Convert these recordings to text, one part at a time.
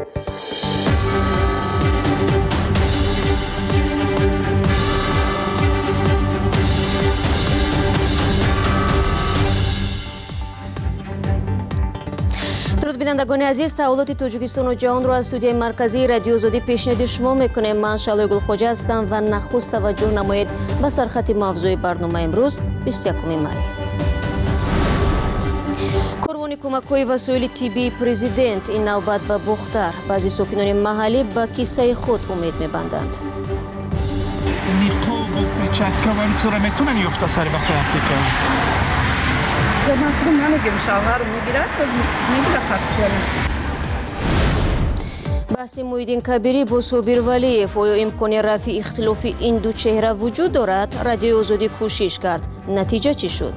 бинандагони азиз, таҳволоти Тоҷикистону ҷаҳонро аз студияи марказии радиои Озодӣ пешниҳоди шумо мекунем. Ман Шалои Гулхоҷа ҳастам ва нахуст таваҷҷӯҳ намоед ба сархати мавзӯи барномаи имрӯз 21 май. корвони кӯмакҳои васоили тиббии президент ин навбат ба бухтар. Баъзи сокинони маҳаллӣ ба киссаи худ умед мебанданд. Niqobu перчатка цура метунан ёфта сари вақти аптека. Макрум намегим шавҳар мегирад, мегирад паствони. баҳси Муҳиддин Кабирӣ бо Собир Валиев. Оё имкони рафъи ихтилофи ин ду чеҳра вуҷуд дорад? Радиои Озодӣ кӯшиш кард. Натиҷа чӣ шуд?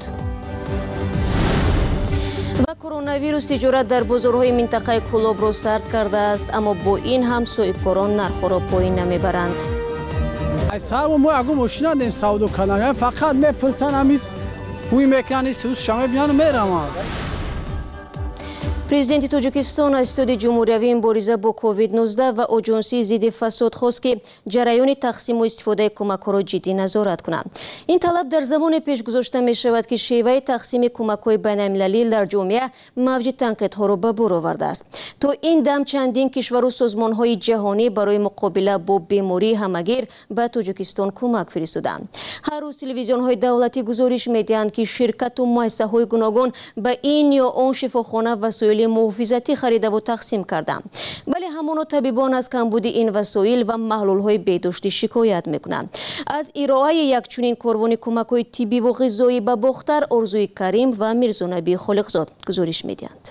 ва коронавирус тиҷорат дар бозорҳои минтақаи Кӯлобро сард кардааст, аммо бо ин ҳам соҳибкорон нархҳоро поин намебаранд. Сарво мо ягон мошина дем савдо кардан, фақат мепурсан ҳамин ҳуй мекани сӯз шама биян мерама. Президенти Тоҷикистон аз Иттиҳоди ҷумҳуриявӣ мубориза бо COVID-19 ва Оҷонсии зидди фасод хост, ки ҷараёни тақсиму истифодаи кӯмакҳоро ҷиддӣ назорат кунанд. Ин талаб дар замоне пеш гузошта мешавад, ки шеваи тақсими кӯмакҳои байналмилалӣ дар ҷомеа мавҷи танқидҳоро ба бор овардааст. То ин дам чандин кишвару созмонҳои ҷаҳонӣ барои муқобила бо бемории ҳамагир ба Тоҷикистон кӯмак фиристоданд. Ҳар рӯз телевизионҳои давлатӣ гузориш медиҳанд, ки ширкату муассисаҳои гуногун ба ин ё он шифохона васоили муҳофизатӣ харидаву тақсим карданд. Вале ҳамоно табибон аз камбуди ин васоил ва маҳлулҳои бедоштӣ шикоят мекунанд. Аз ироаи якчунин корвони кӯмакҳои тиббиву ғизоӣ ба бохтар Орзуи Карим ва Мирзонабии Холиқзод гузориш медиҳанд.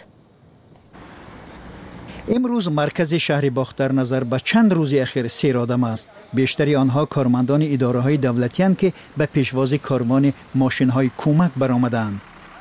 امروز مرکز شهر باختر نظر به چند روز اخیر سیر آدم است. بیشتری آنها کارمندان اداره های دولتی هستند که به پیشواز کاروان ماشین های کمک برآمدند.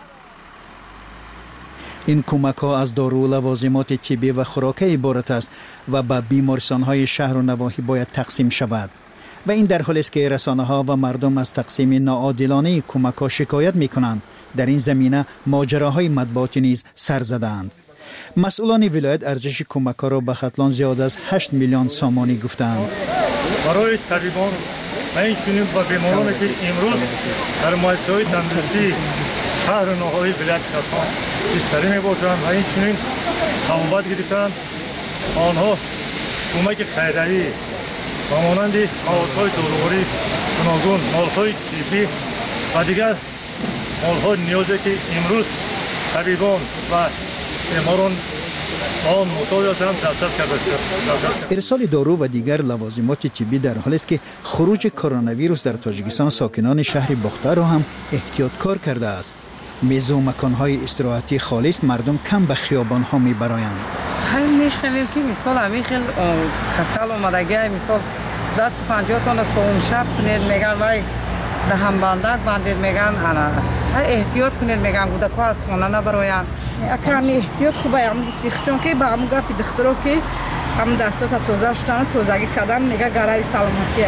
این کمک ها از دارو و لوازمات طبی و خوراک عبارت است و به بیمارستان های شهر و نواحی باید تقسیم شود. و این در حالی است که رسانه ها و مردم از تقسیم ناعادلانه کمک ها شکایت می کنند. در این زمینه ماجراهای مطبوعاتی نیز سر زدند. مسئولان ولایت ارزش کمک ها را به خطلان زیاد از 8 میلیون سامانی گفتند. برای طبیبان و اینچنین با بیمارانی که امروز در مؤسسه‌های تندرستی شهر و نواحی ولایت خطلان بستری میباشند و اینچنین نوبت گرفتند آنها کمک خیریه‌ای و مانند موادهای دارویی گوناگون، مالهای طبی و دیگر مالهای نیازی که امروز طبیبان و بیماران آن محتاج هستند دسترس کرده. ارسال دارو و دیگر لوازمات طبی در حالی است که خروج کرونا در تاجیکستان ساکنان شهر باختر را هم احتیاطکار کرده است. میز و مکان‌های استراحتی خالص مردم کم به خیابان‌ها می‌برایند. همین میشنویم که مثال همین خیلی کسل اومدگی مثال دست 50 تا صبح شب کنید میگن وای دهم بندید میگن انا احتیاط کنید میگن کودک‌ها از خانه نبراین. کمی احتیاط خوبه هم گفتی چون که با هم گفت دکترا که هم دستا تازه شدن تازگی کردن میگه گرای سلامتیه.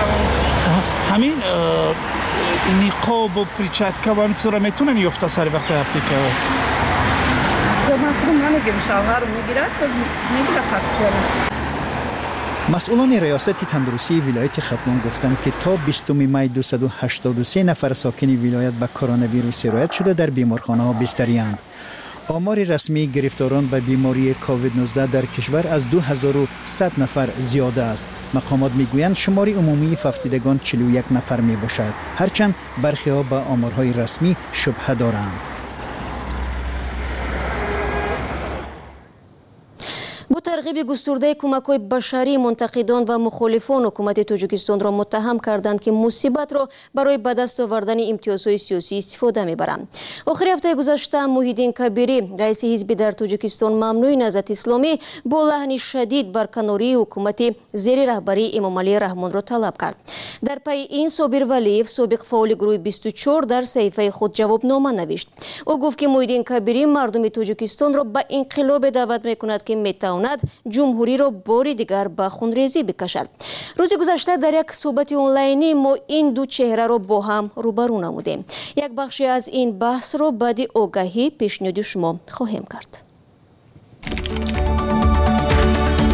همین niqob و перчатка و цура метунан ёфта сари вақти аптека. макрум намегим шавҳар мегирад паствони. مسئولان ریاست تندرستی ولایت خطلان گفتند که تا 20 می 283 نفر ساکن ولایت به کرونا ویروس سرایت شده در بیمارخانه ها بستری‌اند. آمار رسمی گرفتاران به بیماری کووید-19 در کشور از 2100 نفر زیاده است. مقامات میگویند شماری عمومی ففتیدگان 41 نفر می باشد. هرچند برخی ها به آمارهای رسمی شبهه دارند. бо тарғиби густурдаи кӯмакҳои башарӣ мунтақидон ва мухолифон ҳукумати Тоҷикистонро муттаҳам карданд, ки мусибатро барои ба даст овардани имтиёзҳои сиёсӣ истифода мебаранд. охири ҳафтаи гузашта Муҳиддин Кабирӣ, раиси ҳизби дар Тоҷикистон Мамнӯи Наҳзати Исломӣ, бо лаҳни шадид барканории ҳукумати зери раҳбарии Эмомалии Раҳмонро талаб кард. дар пайи ин Собир Валиев, собиқ фаъоли гурӯҳи 24, дар саҳифаи худ ҷавобнома навишт. ӯ гуфт, ки Муҳиддин Кабирӣ мардуми Тоҷикистонро ба инқилобе даъват мекунад, ки метавонад ҷумҳуриро бори дигар ба хунрезӣ бикашад. рӯзи гузашта дар як суҳбати онлайнӣ мо ин ду чеҳраро бо ҳам рӯбарӯ намудем. як бахше аз ин баҳсро баъди огаҳӣ пешниҳоди шумо хоҳем кард.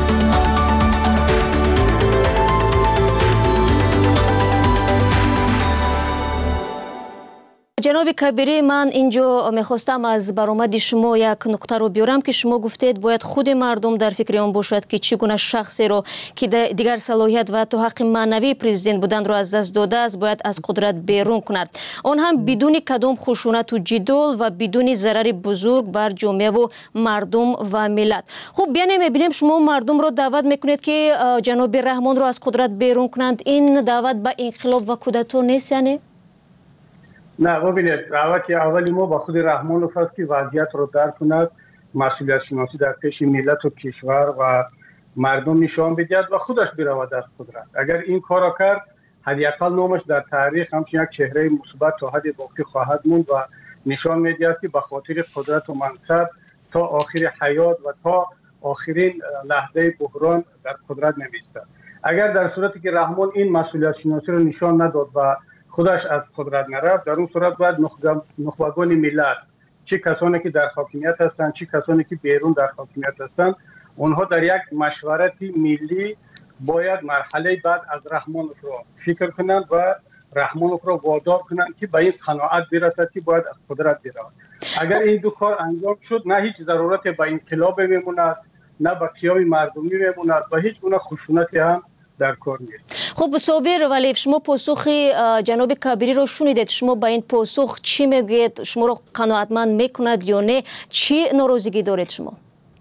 جناب کبیری، من اینجا میخواستم از برآمد شما یک نقطه رو بیارم که شما گفتید باید خود مردم در فکر آن باشد که چگونه شخصی رو که دیگر صلاحیت و حتی حق معنوی پرزیدنت بودن رو از دست داده است باید از قدرت بیرون کند، آن هم بدون کدام خشونت و جدال و بدون ضرر بزرگ بر جامعه و مردم و ملت. خب بیان میبینیم شما مردم رو دعوت میکنید که جناب رحمان رو از قدرت بیرون کنند. این دعوت به انقلاب و کودتا نیست یعنی؟ نه ببینید، دعوت اولی ما با خود رحمان است که وضعیت رو درک کند، مسئولیت شناسی در پیش ملت و کشور و مردم نشان بدهد و خودش برود از قدرت. اگر این کار را کرد حداقل نامش در تاریخ همچنین یک چهره مثبت تا حد باقی خواهد موند و نشان میدهد که به خاطر قدرت و منصب تا آخر حیات و تا آخرین لحظه بحران در قدرت نمیستد. اگر در صورتی که رحمان این مسئولیت شناسی رو نشان نداد و خودش از قدرت نرفت، در اون صورت باید نخبگان ملت، چه کسانی که در حاکمیت هستند چه کسانی که بیرون در حاکمیت هستند، اونها در یک مشورت ملی باید مرحله بعد از رحمان رو فکر کنند و رحمان رو وادار کنند که به این قناعت برسد که باید از قدرت برود. اگر این دو کار انجام شد، نه هیچ ضرورت به انقلاب میموند، نه به قیام مردمی میموند و هیچ گونه خشونتی هم در کار نیست. خب صابر ولی شما پاسخ جناب کبیری رو شنیدید، شما با این پاسخ چی میگید؟ شما رو قناعتمند میکند یا نه؟ چی ناراضگی دارید شما؟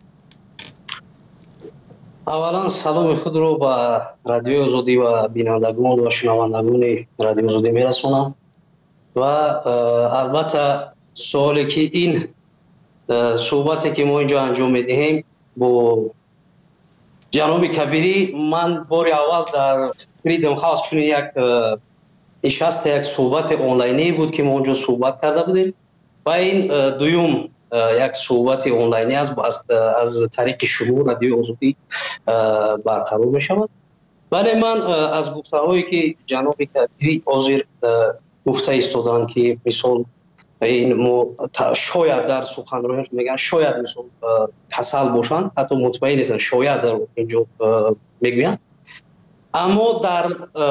اولا سلام خود رو با رادیو آزادی و بینندگان و شنوندگان رادیو آزادی میرسونم و البته سوالی که این صحبتی که ما اینجا انجام میدهیم با جناب کبیری، من بار اول در فریدم هاوس چون یک نشست یک صحبت آنلاینی بود که ما اونجا صحبت کرده بودیم و این دوم یک صحبت آنلاینی از طریق شما رادیو آزادی برقرار می شود. ولی من از گفته هایی که جناب کبیری حاضر گفته ایستادن که مثال این شاید در سخنرانیش میگن شاید مثلا کسل باشن، حتی مطمئن نیستن، شاید در اینجا میگوین. اما در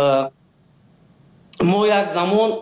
ما یک زمان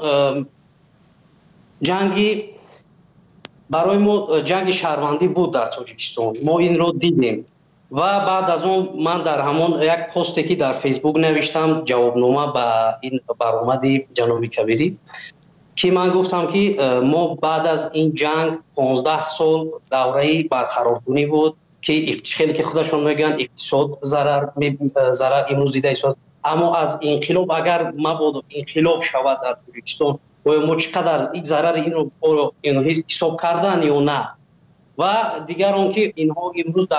جنگی برای ما جنگ شهروندی بود در تاجیکستان، ما این رو دیدیم و بعد از اون من در همان یک پستی که در فیسبوک نوشتم جوابنامه به این برآمد جناب کبیری که من گفتم که ما بعد از این جنگ 15 سال دوره برقرارکنی بود که خیلی که خودشون میگن اقتصاد ضرر امروز دیده است، اما از انقلاب اگر مبادا انقلاب شود در تاجیکستان و ما چقدر این ضرر این رو حساب کردن یا نه و دیگر اون که اینها امروز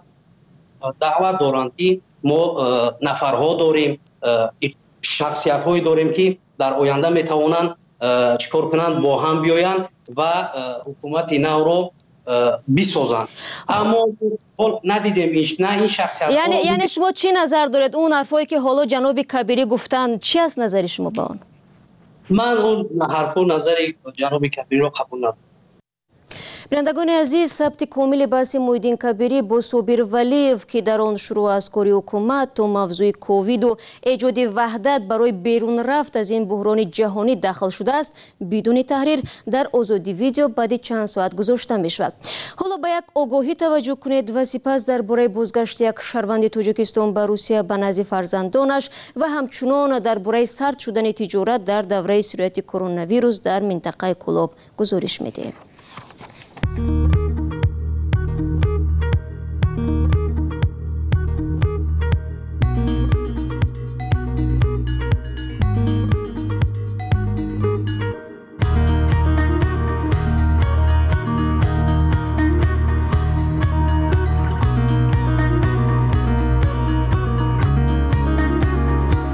دعوت دارند که ما نفرها داریم، شخصیت هایی داریم که در آینده میتوانند چیکار کنند، با هم بیاین و حکومت نو رو بسازند. اما ندیدیم نه این شخصیت یعنی شما چی نظر دارید؟ اون حرفایی که حالا جناب کبیری گفتن چی از نظر شما با اون؟ من اون حرف و نظر جناب کبیری رو قبول ندارم. بینندگان عزیز، ثبت کامل بحث محیدین کبیری با صابر ولیف که در آن شروع از کاری حکومت تا موضوع کووید و ایجاد وحدت برای بیرون رفت از این بحران جهانی داخل شده است بدون تحریر در آزادی ویدیو بعد چند ساعت گذاشته می شود. حالا به یک آگاهی توجه کنید و سپس درباره بازگشت یک شهروند تاجیکستان به روسیه به نزد فرزندانش و همچنان درباره سرد شدن تجارت در دوره سریعت کرونا ویروس در منطقه کلاب گزارش می‌دهیم.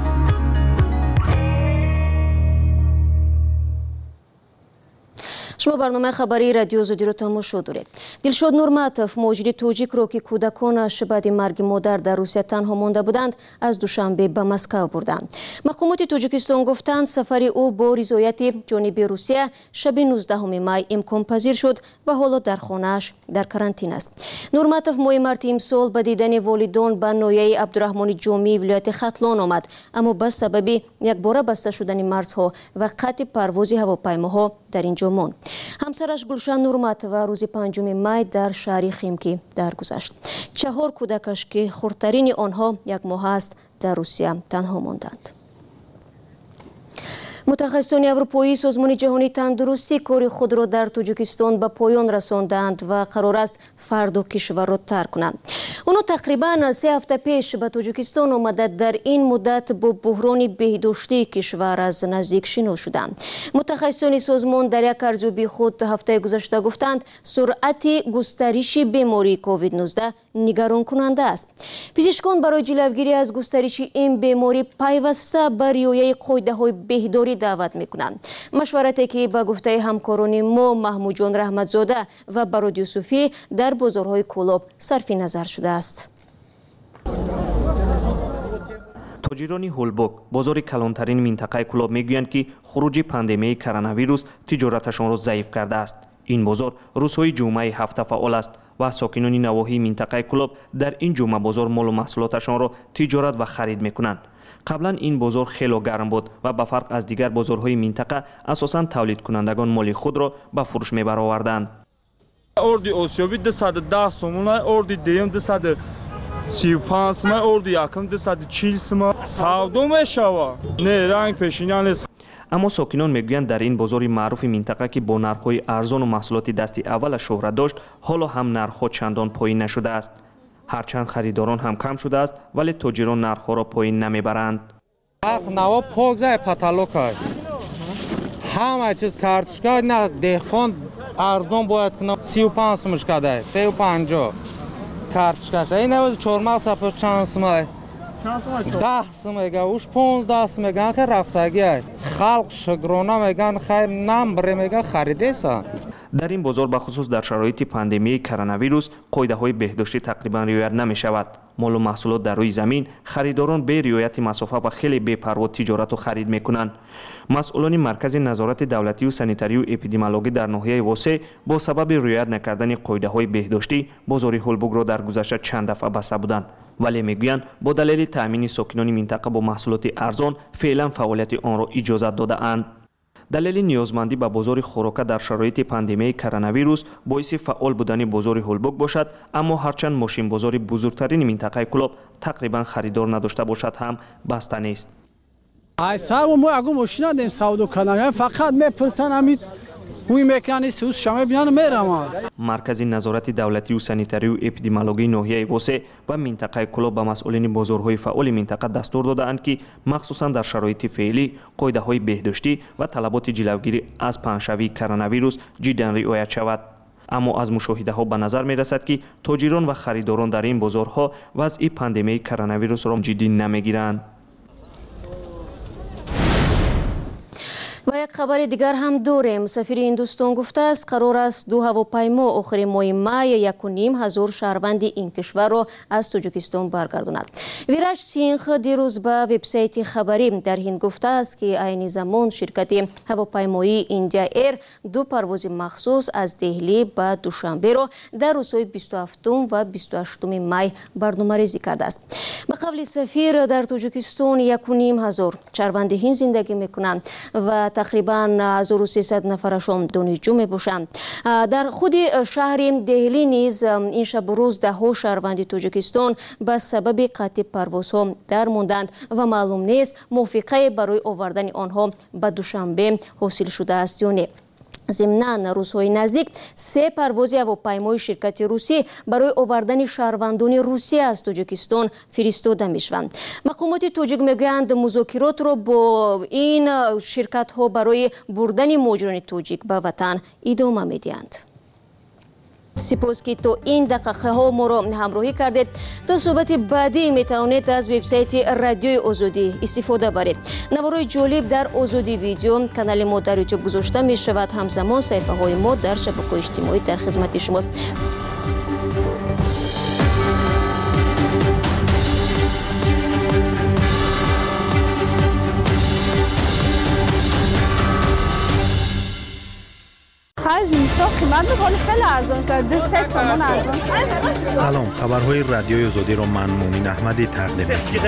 شما барномаи хабари радио Зудиро тамошо доред. Дилшод Нурматов, муҳоҷири тоҷикро ки кӯдаконаш баъди марги модар дар Русия танҳо монда буданд, аз душанбе ба Москва бурданд. мақомоти Тоҷикистон гуфтанд, сафари ӯ бо ризояти ҷониби Русия шаби 19 май имконпазир шуд ва ҳоло дар хонааш дар карантин аст. Нурматов моҳи марти имсол ба дидани волидон ба ноҳияи Абдурахмони Ҷомии вилояти Хатлон омад, аммо ба сабаби якбора баста шудани марзҳо ва қатъи парвози ҳавопаймоҳо дар ин ҷо монд. ҳамсараш Гулшан Нурматова рӯзи 5 май дар шаҳри Химки даргузашт. 4 кӯдакаш ки хурдтарини онҳо 1 моҳ аст, дар Русия танҳо монданд. мутахассисони Аврупоии Созмони ҷаҳонии тандурустӣ кори худро дар Тоҷикистон ба поён расонданд ва қарор аст фарду кишварро тарк кунанд. онҳо тақрибан 3 ҳафта пеш ба Тоҷикистон омада дар ин муддат бо буҳрони беҳдоштии кишвар аз наздик шинос шуданд. мутахассисони созмон дар як арзёбии худ ҳафтаи гузашта гуфтанд, суръати густариши бемории COVID-19 нигаронкунанда аст. пизишкон барои ҷилавгирӣ аз густариши ин беморӣ пайваста ба риояи қоидаҳои беҳдорӣ даъват мекунанд. машварате ки ба гуфтаи ҳамкорони мо Маҳмудҷон Раҳматзода ва Барод Юсуфӣ дар бозорҳои Кӯлоб сарфи назар шудааст. тоҷирони ҳулбок, бозори калонтарини минтақаи Кӯлоб мегӯянд ки хуруҷи пандемияи коронавирус тиҷораташонро заиф кардааст. ин бозор рӯзҳои ҷумъаи ҳафта фаъол аст ва сокинони навоҳии минтақаи Кӯлоб дар ин ҷумъа бозор молу маҳсулоташонро тиҷорат ва харид мекунанд. қаблан ин бозор хело гарм буд ва ба фарқ аз дигар бозорҳои минтақа асосан тавлидкунандагон моли худро ба фурӯш мебароварданд. орди осёбӣ 210 сомон, орди дуюм 235 сомон, орди якум 240 сомон. савдо мешавад. Не ранг пешина нест. аммо сокинон мегӯянд, дар ин бозори маъруфи минтақа ки бо нархҳои арзону маҳсулоти дасти аввалаш шӯҳрат дошт, ҳоло ҳам нархҳо чандон поин нашудааст. ҳарчанд харидорон ҳам кам шудааст, вале тоҷирон нархҳоро поин намебаранд. наво погзай паталокай ҳама чиз картошка на деҳқон арзон бояд кунам 35 сомаш кадай 350 картошкаш ин навоз чормағз сапош чанд сомай 10 сом мега уш 15 сом меган ки рафтагиай халқ шугрона меган хайр нам бре мега харидеса. дар ин бозор бахусус дар шароити пандемияи коронавирус қоидаҳои беҳдоштӣ тақрибан риоят намешавад. молу маҳсулот дар рӯи замин харидорон бе риояти масофа ва хеле бепарво тиҷорату харид мекунанд. масъулони маркази назорати давлатию санитарию эпидемиологӣ дар ноҳияи восеъ бо сабаби риоят накардани қоидаҳои беҳдоштӣ бозори ҳулбугро дар гузашта чанд дафъа баста буданд, вале мегӯянд бо далели таъмини сокинони минтақа бо маҳсулоти арзон феълан фаъолияти онро иҷозат додаанд. далели ниёзмандӣ ба бозори хӯрока дар шароити пандемияи коронавирус боиси фаъол будани бозори ҳулбуг бошад, аммо ҳарчанд мошинбозори бузургтарини минтақаи Кӯлоб тақрибан харидор надошта бошад ҳам баста нест. айсар мо ягон мошина дем савдо канага фақат мепурсан ҳамид ҳуй мекани сус шама биян мерама. маркази назорати давлатию санитарию эпидемиологии ноҳияи восеъ ва минтақаи Кӯлоб ба масъулини бозорҳои фаъоли минтақа дастур додаанд ки махсусан дар шароити феълӣ қоидаҳои беҳдоштӣ ва талаботи ҷилавгирӣ аз паҳншавии коронавирус ҷиддан риоят шавад. аммо аз мушоҳидаҳо ба назар мерасад ки тоҷирон ва харидорон дар ин бозорҳо вазъи пандемияи коронавирусро ҷиддӣ намегиранд. ва як хабари дигар ҳам дорем. сафири Ҳиндустон гуфтааст, қарор аст 2 ҳавопаймо охири моҳи май 1,5 шаҳрванди ин кишварро аз Тоҷикистон баргардонад. Вираж Синх дирӯз ба вебсайти хабарӣ дар Ҳинд гуфтааст ки айни замон ширкати ҳавопаймоии Индия Air 2 парвози махсус аз Деҳлӣ ба Душанберо дар рӯзҳои 27 ва 28 май барномарезӣ кардааст. ба қавли сафир, дар Тоҷикистон 1,5 шаҳрванди Ҳинд зиндагӣ мекунанд ва тақрибан 1300 нафарашон донишҷӯ мебошанд. дар худи шаҳри Деҳлӣ низ ин шабу рӯз даҳҳо шаҳрванди Тоҷикистон ба сабаби қатъи парвозҳо дар монданд ва маълум нест мувофиқае барои овардани онҳо ба Душанбе ҳосил шудааст ё не. зимнан рӯзҳои наздик 3 парвози ҳавопаймои ширкати русӣ барои овардани шаҳрвандони Русия аз Тоҷикистон фиристода мешаванд. мақомоти тоҷик мегӯянд, музокиротро бо ин ширкатҳо барои бурдани муҳоҷирони тоҷик ба ватан идома медиҳанд. سپاس که تو این دقیقه ها ما را همراهی کردید. تا صحبت بعدی میتوانید از وبسایت رادیوی آزادی استفاده برید. نوارای جالب در آزادی ویدیو کانال ما در یوتیوب گذاشته می شود. همزمان صفحه های ما در شبکه‌های اجتماعی در خدمت شماست. سلام، خبرهای رادیوی آزادی را من مومن احمدی تقدیم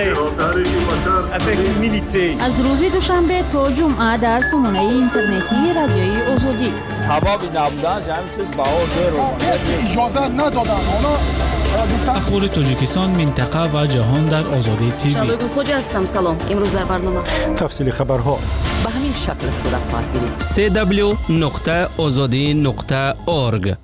می‌کنم. از روز دوشنبه تا جمعه در سامانه اینترنتی رادیوی آزادی. سبب نبودن همین چیز بهار اجازه ندادن. اخبار تاجیکستان، منطقه و جهان در آزادی تیوی. شادو خوجا هستم. سلام. امروز در برنامه تفصیل خبرها به همین شکل صورت خواهد گرفت. www.azadi.org.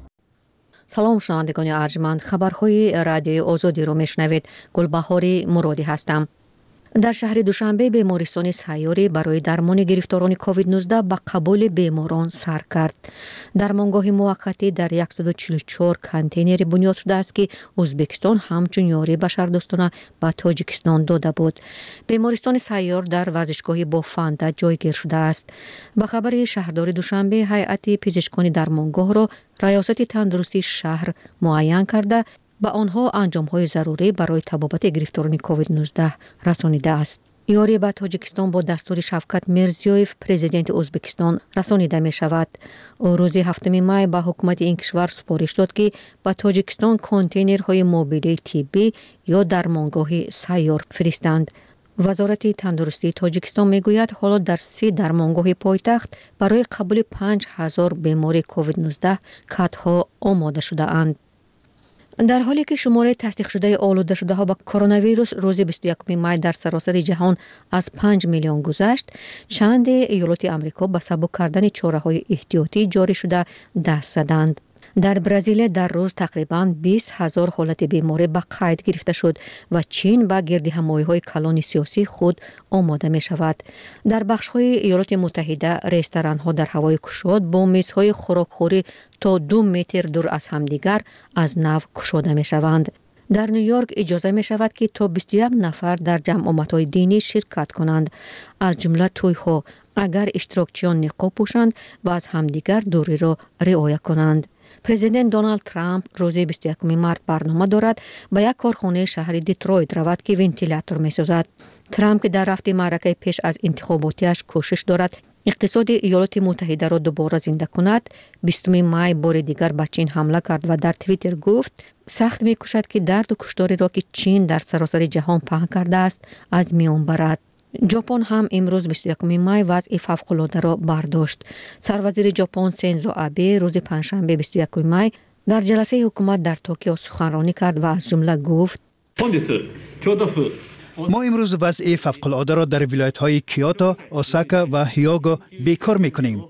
سلام شنوندگان ارجمند، خبرهای رادیوی آزادی رو میشنوید. گلبهاری مرادی هستم. در شهر دوشنبه بیمارستان سیاری برای درمان گرفتاران کووید 19 به قبول بیماران سر کرد. درمانگاه موقتی در 144 کانتینر بنیاد شده است که ازبکستان همچون یاری بشردوستانه به تاجیکستان داده بود. بیمارستان سیار در ورزشگاه بافنده جایگیر شده است. به خبر شهردار دوشنبه، هیئت پزشکان درمانگاه را ریاست تندرستی شهر معین کرده به آنها انجام‌های ضروری برای طبابت گرفتاران کووید 19 رسانیده است. یاری به تاجیکستان با دستور شفقت میرزیویف پرزیدنت ازبکستان رسانیده می شود. روز 7 می به حکومت این کشور سپارش داد که به تاجیکستان کانتینرهای موبیلی طبی یا درمانگاه سیار فرستند. وزارت تندرستی تاجیکستان می گوید حالا در 3 درمانگاه پایتخت برای قبول 5000 بیمار کووید 19 کادها آماده شده اند. در حالی که شماره تصدیق شده آلوده شده ها با کرونا ویروس روز 21 می در سراسر جهان از 5 میلیون گذشت، چند ایالات آمریکا به سبک کردن چاره‌های احتیاطی جاری شده دست زدند. در برزیل در روز تقریباً 20,000 حالت بیماری به قید گرفته شد و چین به گردهمایی‌های کلان سیاسی خود آماده می شود. در بخش‌های ایالات متحده رستوران‌ها در هوای گشاد با میزهای خوراکخوری تا 2 متر دور از همدیگر از نو گشاده می شوند. در نیویورک اجازه می شود که تا 21 نفر در جمعیت‌های دینی شرکت کنند، از جمله توی‌ها، اگر اشتراکچیان نقاب پوشند و از همدیگر دوری را رعایت کنند. پرزیدنت دونالد ترامپ روز 21 مارس برنامه دارد به یک کارخانه شهر دیترویت رود که ونتیلاتور می سازد. ترامپ که در رفت معرکه پیش از انتخاباتیش کوشش دارد اقتصاد ایالات متحده را دوباره زنده کند، 20 می بار دیگر به چین حمله کرد و در توییتر گفت سخت می کوشد که درد و کشتاری را که چین در سراسر جهان پهن کرده است از میان برد. ژاپن هم امروز 21 می وضع فوق‌العاده را برداشت. سروزیر ژاپن سینزو آبه روز پنجشنبه 21 می در جلسه حکومت در توکیو سخنرانی کرد و از جمله گفت ما امروز وضع فوق‌العاده را در ولایت‌های کیوتو، اوساکا و هیوگو بیکار می‌کنیم.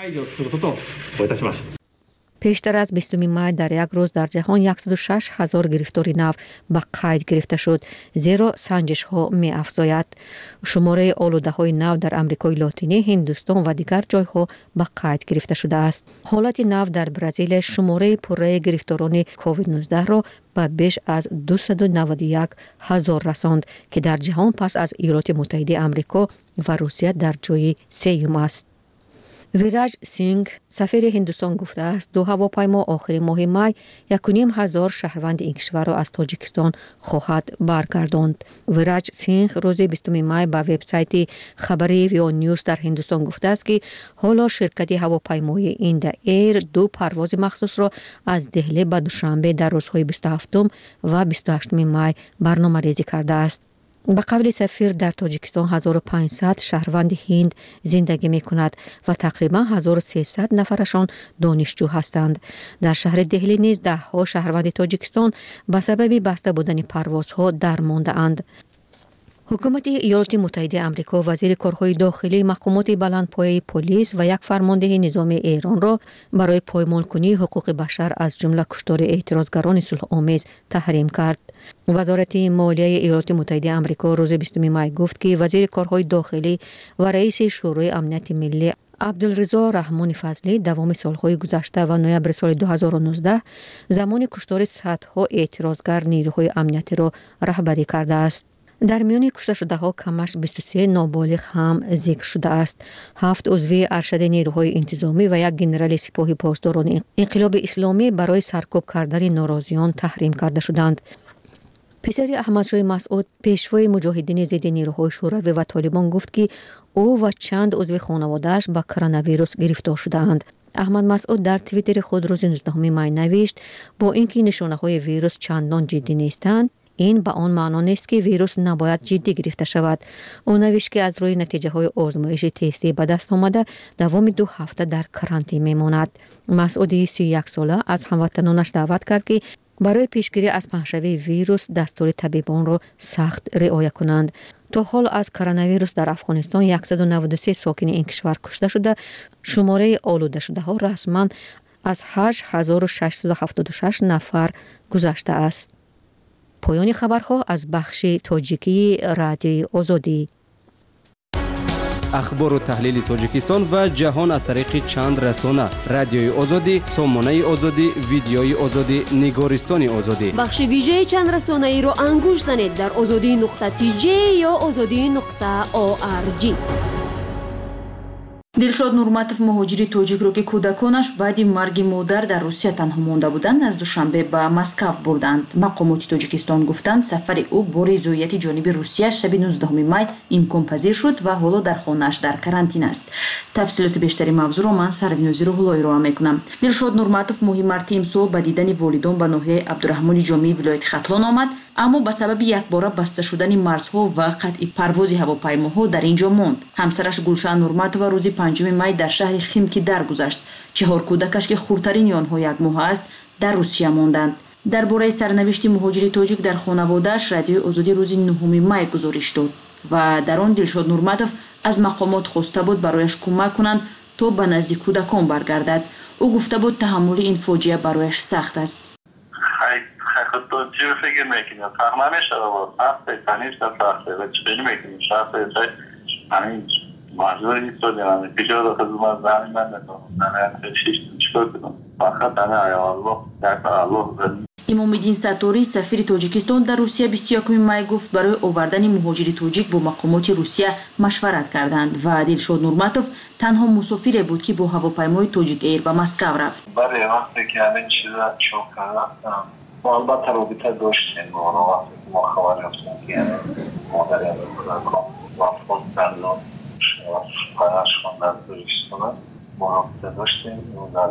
پیشتر از 20 می در یک روز در جهان 106,000 گرفتاری نو به قید گرفته شد، زیرا سنجش ها می افزاید. شماره آلوده های نو در امریکای لاتینی، هندوستان و دیگر جای ها به قید گرفته شده است. حالت نو در برزیل شماره پره گرفتاران کووید 19 را به بیش از 291,000 رساند که در جهان پس از ایالات متحده آمریکا و روسیه در جای سوم است. ویراج سینگ سفیر هندوستان گفته است 2 هواپیما آخر ماه می 1,500 شهروند این کشور را از تاجیکستان خواهد برگرداند. ویراج سینگ روز 20 می به وبسایت خبری ویو نیوز در هندوستان گفته است که حالا شرکت هواپیمای ایندا ایر 2 پرواز مخصوص را از دهلی به دوشنبه در روزهای 27 و 28 می برنامه ریزی کرده است. به قول سفیر در تاجیکستان 1500 شهروند هند زندگی می کند و تقریبا 1300 نفرشان دانشجو هستند. در شهر دهلی نیز 10 شهروند تاجیکستان به سبب بسته بودن پروازها درمانده اند. حکومت ایالات متحده آمریکا وزیر کارهای داخلی مقامات بلندپایه پلیس و یک فرمانده نظامی ایران را برای پایمال کنی حقوق بشر از جمله کشتار اعتراضگران صلح آمیز تحریم کرد. وزارت مالیه ایالات متحده آمریکا روز 20 می گفت که وزیر کارهای داخلی و رئیس شورای امنیت ملی عبدالرضا رحمانی فضلی دوام سالهای گذشته و نوامبر سال 2019 زمان کشتار صدها اعتراضگر نیروهای امنیتی را رهبری کرده است. در میان کشته شده ها کمش 23 نابالغ هم ذکر شده است. 7 عضو ارشد نیروهای انتظامی و یک ژنرال سپاه پاسداران انقلاب اسلامی برای سرکوب کردن ناراضیان تحریم کرده شدند. پسر احمدشاه مسعود پیشوای مجاهدین ضد نیروهای شوروی و طالبان گفت که او و چند عضو خانواده‌اش با کرونا ویروس گرفتار شدند. احمد مسعود در توییتر خود روز 19 می نوشت با اینکه نشانه‌های ویروس چندان جدی نیستند، این به آن معنا نیست که ویروس نباید جدی گرفته شود. او نوشت که از روی نتیجه های آزمایش تستی به دست آمده دوام 2 هفته در کرانتین میماند. مسعودی 31 ساله از هموطنانش دعوت کرد که برای پیشگیری از پهنشوی ویروس دستور طبیبان را سخت رعایت کنند. تا حال از کرونا ویروس در افغانستان 193 ساکن این کشور کشته شده. شماره آلوده شده ها رسما از 8676 نفر گذشته است. پایان خبرها از بخش تاجیکی رادیوی آزادی. اخبار و تحلیل تاجیکستان و جهان از طریق چند رسانه: رادیوی آزادی، سامانه آزادی، ویدیوی آزادی، نگارستان آزادی. بخش ویژه چند رسانه ای را انگوش زنید در azadi.tj یا azadi.org. دلشاد نورماتов مهاجری توجیکро که کودکانش بعد مرگ مادر در روسیه تنها مانده بودند از دوشنبه به مسکو بردند. مقامات تاجیکستان گفتند سفر او با رضایت جانب روسیه شب 19 می امکان پذیر شد و حالا در خانه‌اش در کرانتین است. تفصیلات بیشتری موضوع را من سروینوزی روحلایی را میکنم. دلشاد نورماتов ماهی مارت امسال به دیدن والدان به ناحیه عبدالرحمن جامی ولایت ختلان آمد، اما به سبب یکباره بسته شدن مرزها و قطع پرواز هواپیماها در اینجا ماند. همسرش گلشن نورماتov روز 5 می در شهر خیمکی درگذشت. 4 کودکش که خردترین آنها 1 ماه است در روسیه ماندند. درباره سرنوشت مهاجر تاجیک در خانواده‌اش رادیوی آزادی روز 9 می گزارش داد و در آن دلشاد نورماتov از مقامات خواسته بود برایش کمک کنند تا به نزد کودکان برگردد. او گفته بود تحمل این فاجعه برایش سخت است. خود چی فکر میکنی؟ فهم نمیشه با سخته تنیست سخته و چی فکر میکنی؟ سخته همین معذور نیست و دیرانه پیچه داخل من زنی من نکنم زنی چیکار کنم فقط همه آیا الله یک الله زنی. امام‌الدین ستاری سفیر تاجیکستان در روسیه 21 می گفت برای آوردن مهاجر تاجیک با مقامات روسیه مشورت کردند و دلشاد نورماتov تنها مسافری بود که با هواپیمای تاجیک ایر به مسکو رفت. برای وقتی که همین چیزا چون کردم ما البته رابطه داشتیم با وقتی که ما خبر رفتیم که مادر یادم کودکان وفات کردن پدرش خواندن تاجیکستان ما رابطه داشتیم در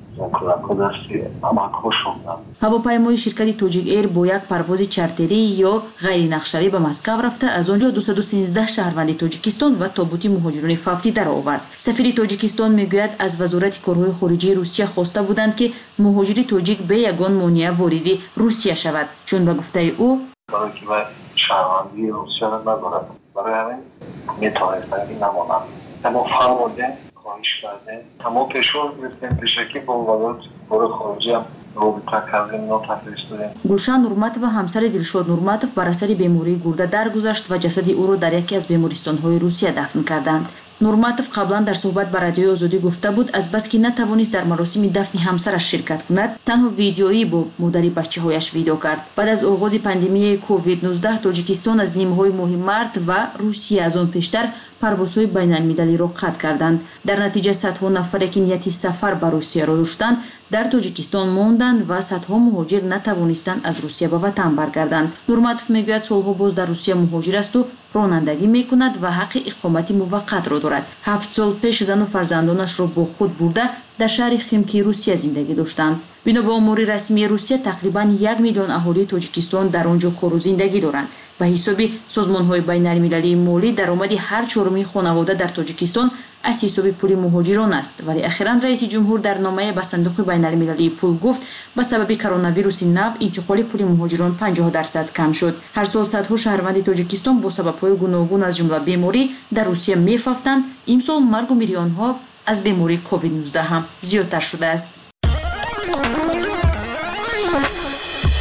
هواپیمای شرکت تاجیک ایر با یک پرواز چارتری یا غیر نقشه‌ای به مسکو رفته از آنجا 213 شهروند تاجیکستان و تابوت مهاجران فوتی در آورد. سفیر تاجیکستان میگوید از وزارت کارهای خارجه روسیه خواسته بودند که مهاجر تاجیک به یگان مانع وارد روسیه شود، چون به گفته او برای که شهروندی روسیه را ندارد، برای همین میتوانستند که نمانند. اما فرمودیم خواهش کردیم اما پیشور گرفتیم پیشه که با وزارت کار خارجه هم رابطه کردیم نوت فرستادیم. گلشن نورماتov و همسر دلشاد نورماتov بر اثر بیماری گرده درگذشت و جسد او را در یکی از بیمارستان‌های روسیه دفن کردند. نورماتov قبلا در صحبت با رادیوی آزادی گفته بود از بس که نتوانست در مراسم دفن همسرش شرکت کند تنها ویدیویی با مادر بچه‌هایش ویدیو کرد. بعد از آغاز پاندمی کووید 19 تاجیکستان از نیمه‌های ماه مارت و روسیه از آن پیشتر پروازهای بین‌المللی را قطع کردند. در نتیجه صدها نفر که نیت سفر به روسیه را داشتند در تاجیکستان ماندند و صدها مهاجر نتوانستند از روسیه به وطن برگردند. نورماتov میگوید سالها باز در روسیه مهاجر است و رانندگی میکند و حق اقامت موقت را دارد. 7 سال پیش زن و فرزندانش را با خود برده در شهر خیمکی روسیه زندگی داشتند. بنا به آمار رسمی روسیه تقریباً 1 میلیون اهالی تاجیکستان در آنجا کار و زندگی دارند. به حساب سازمان‌های بین‌المللی مالی درآمد هر چهارمین خانواده در تاجیکستان از حساب پول مهاجران است، ولی اخیراً رئیس جمهور در نامه به صندوق بین‌المللی پول گفت به سبب کرونا ویروس نو انتقال پول مهاجران 50% کم شد. هر سال صدها شهروند تاجیکستان با سبب‌های گوناگون از جمله بیماری در روسیه می‌افتند. امسال مرگ و میلیون‌ها از بیماری کووید 19 هم زیادتر شده است.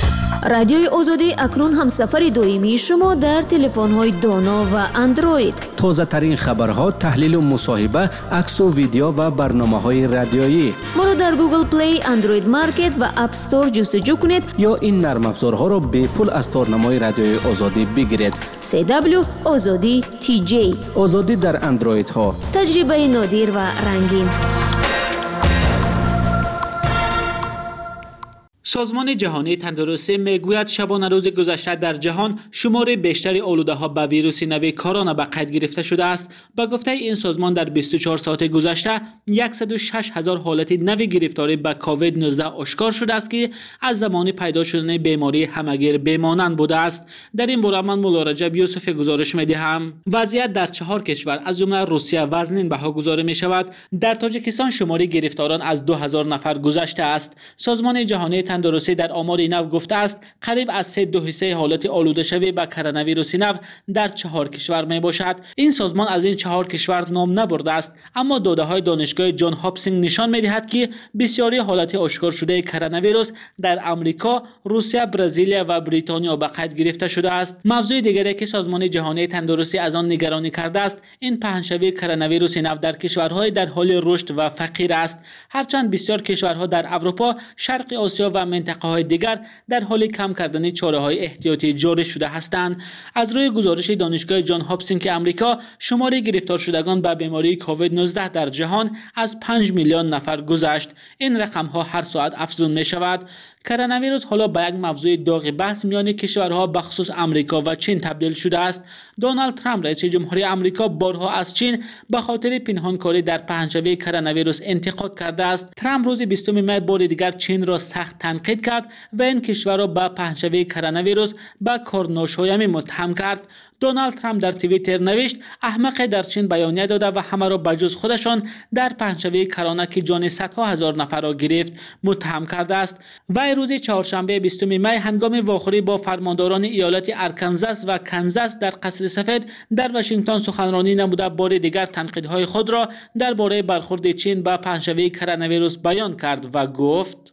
رادیوی آزادی اکنون هم سفر دائمی شما در تلفن‌های دانا و اندروید. تازه ترین خبرها، تحلیل و مصاحبه، عکس و ویدیو و برنامه‌های رادیویی. ما را در گوگل پلی، اندروید مارکت و اپ استور جستجو کنید یا این نرم افزارها را به پول از تارنمای رادیوی آزادی بگیرید. CW آزادی TJ. آزادی در اندروید ها. تجربه نادر و رنگین. سازمان جهانی تندرستی میگوید شبانه روز گذشته در جهان شمار بیشتری آلوده‌ها به ویروس نو کرونا به قید گرفته شده است. با گفته این سازمان در 24 ساعت گذشته 106,000 حالت نو گرفتاری به کووید 19 آشکار شده است که از زمان پیدا شدن بیماری همگیر بیمانند بوده است. در این باره من مولا رجب یوسف گزارش می‌دهم. وضعیت در 4 کشور از جمله روسیه وزنین بها گزارش می‌شود. در تاجیکستان شمار گرفتاران از 2000 نفر گذشته است. سازمان جهانی تندرستی در آمار نو گفته است قریب از 3.2 حالت آلوده شوی به کرونا ویروس نو در 4 کشور می باشد. این سازمان از این 4 کشور نام نبرده است، اما داده‌های دانشگاه جان هاپکینز نشان می‌دهد که بسیاری حالات آشکار شده کرونا ویروس در آمریکا، روسیه، برزیل و بریتانیا به قید گرفته شده است. موضوع دیگری که سازمان جهانی تندرستی از آن نگرانی کرده است این پهنشوی کرونا ویروس نو در کشورهای در حال رشد و فقیر است. هرچند بسیار کشورها در اروپا، شرق آسیا و منطقه های دیگر در حال کم کردن چاره های احتیاطی جاری شده هستند. از روی گزارش دانشگاه جان هاپکینز که آمریکا شمار گرفتار شدگان به بیماری کووید 19 در جهان از 5 میلیون نفر گذشت. این رقم ها هر ساعت افزون می شود. کرونا ویروس حالا به یک موضوع داغ بحث میان کشورها به خصوص آمریکا و چین تبدیل شده است. دونالد ترامپ رئیس جمهوری آمریکا بارها از چین به خاطر پنهانکاری در پهنجوی کرونا ویروس انتقاد کرده است. ترامپ روز 20 می بار دیگر چین را سخت تنقید کرد و این کشور را به پهنجوی کرونا ویروس به کارناشایمی متهم کرد. دونالد ترامپ در توییتر نوشت احمق در چین بیانیه داده و همه را بجز خودشان در پهنجوی کرونا که جان صدها هزار نفر را گرفت متهم کرده است. و روز چهارشنبه 20 می هنگام واخوری با فرمانداران ایالت آرکانزاس و کانزاس در قصر سفید در واشنگتن سخنرانی نموده بار دیگر تنقیدهای خود را درباره برخورد چین با پهنجوی کرونا ویروس بیان کرد و گفت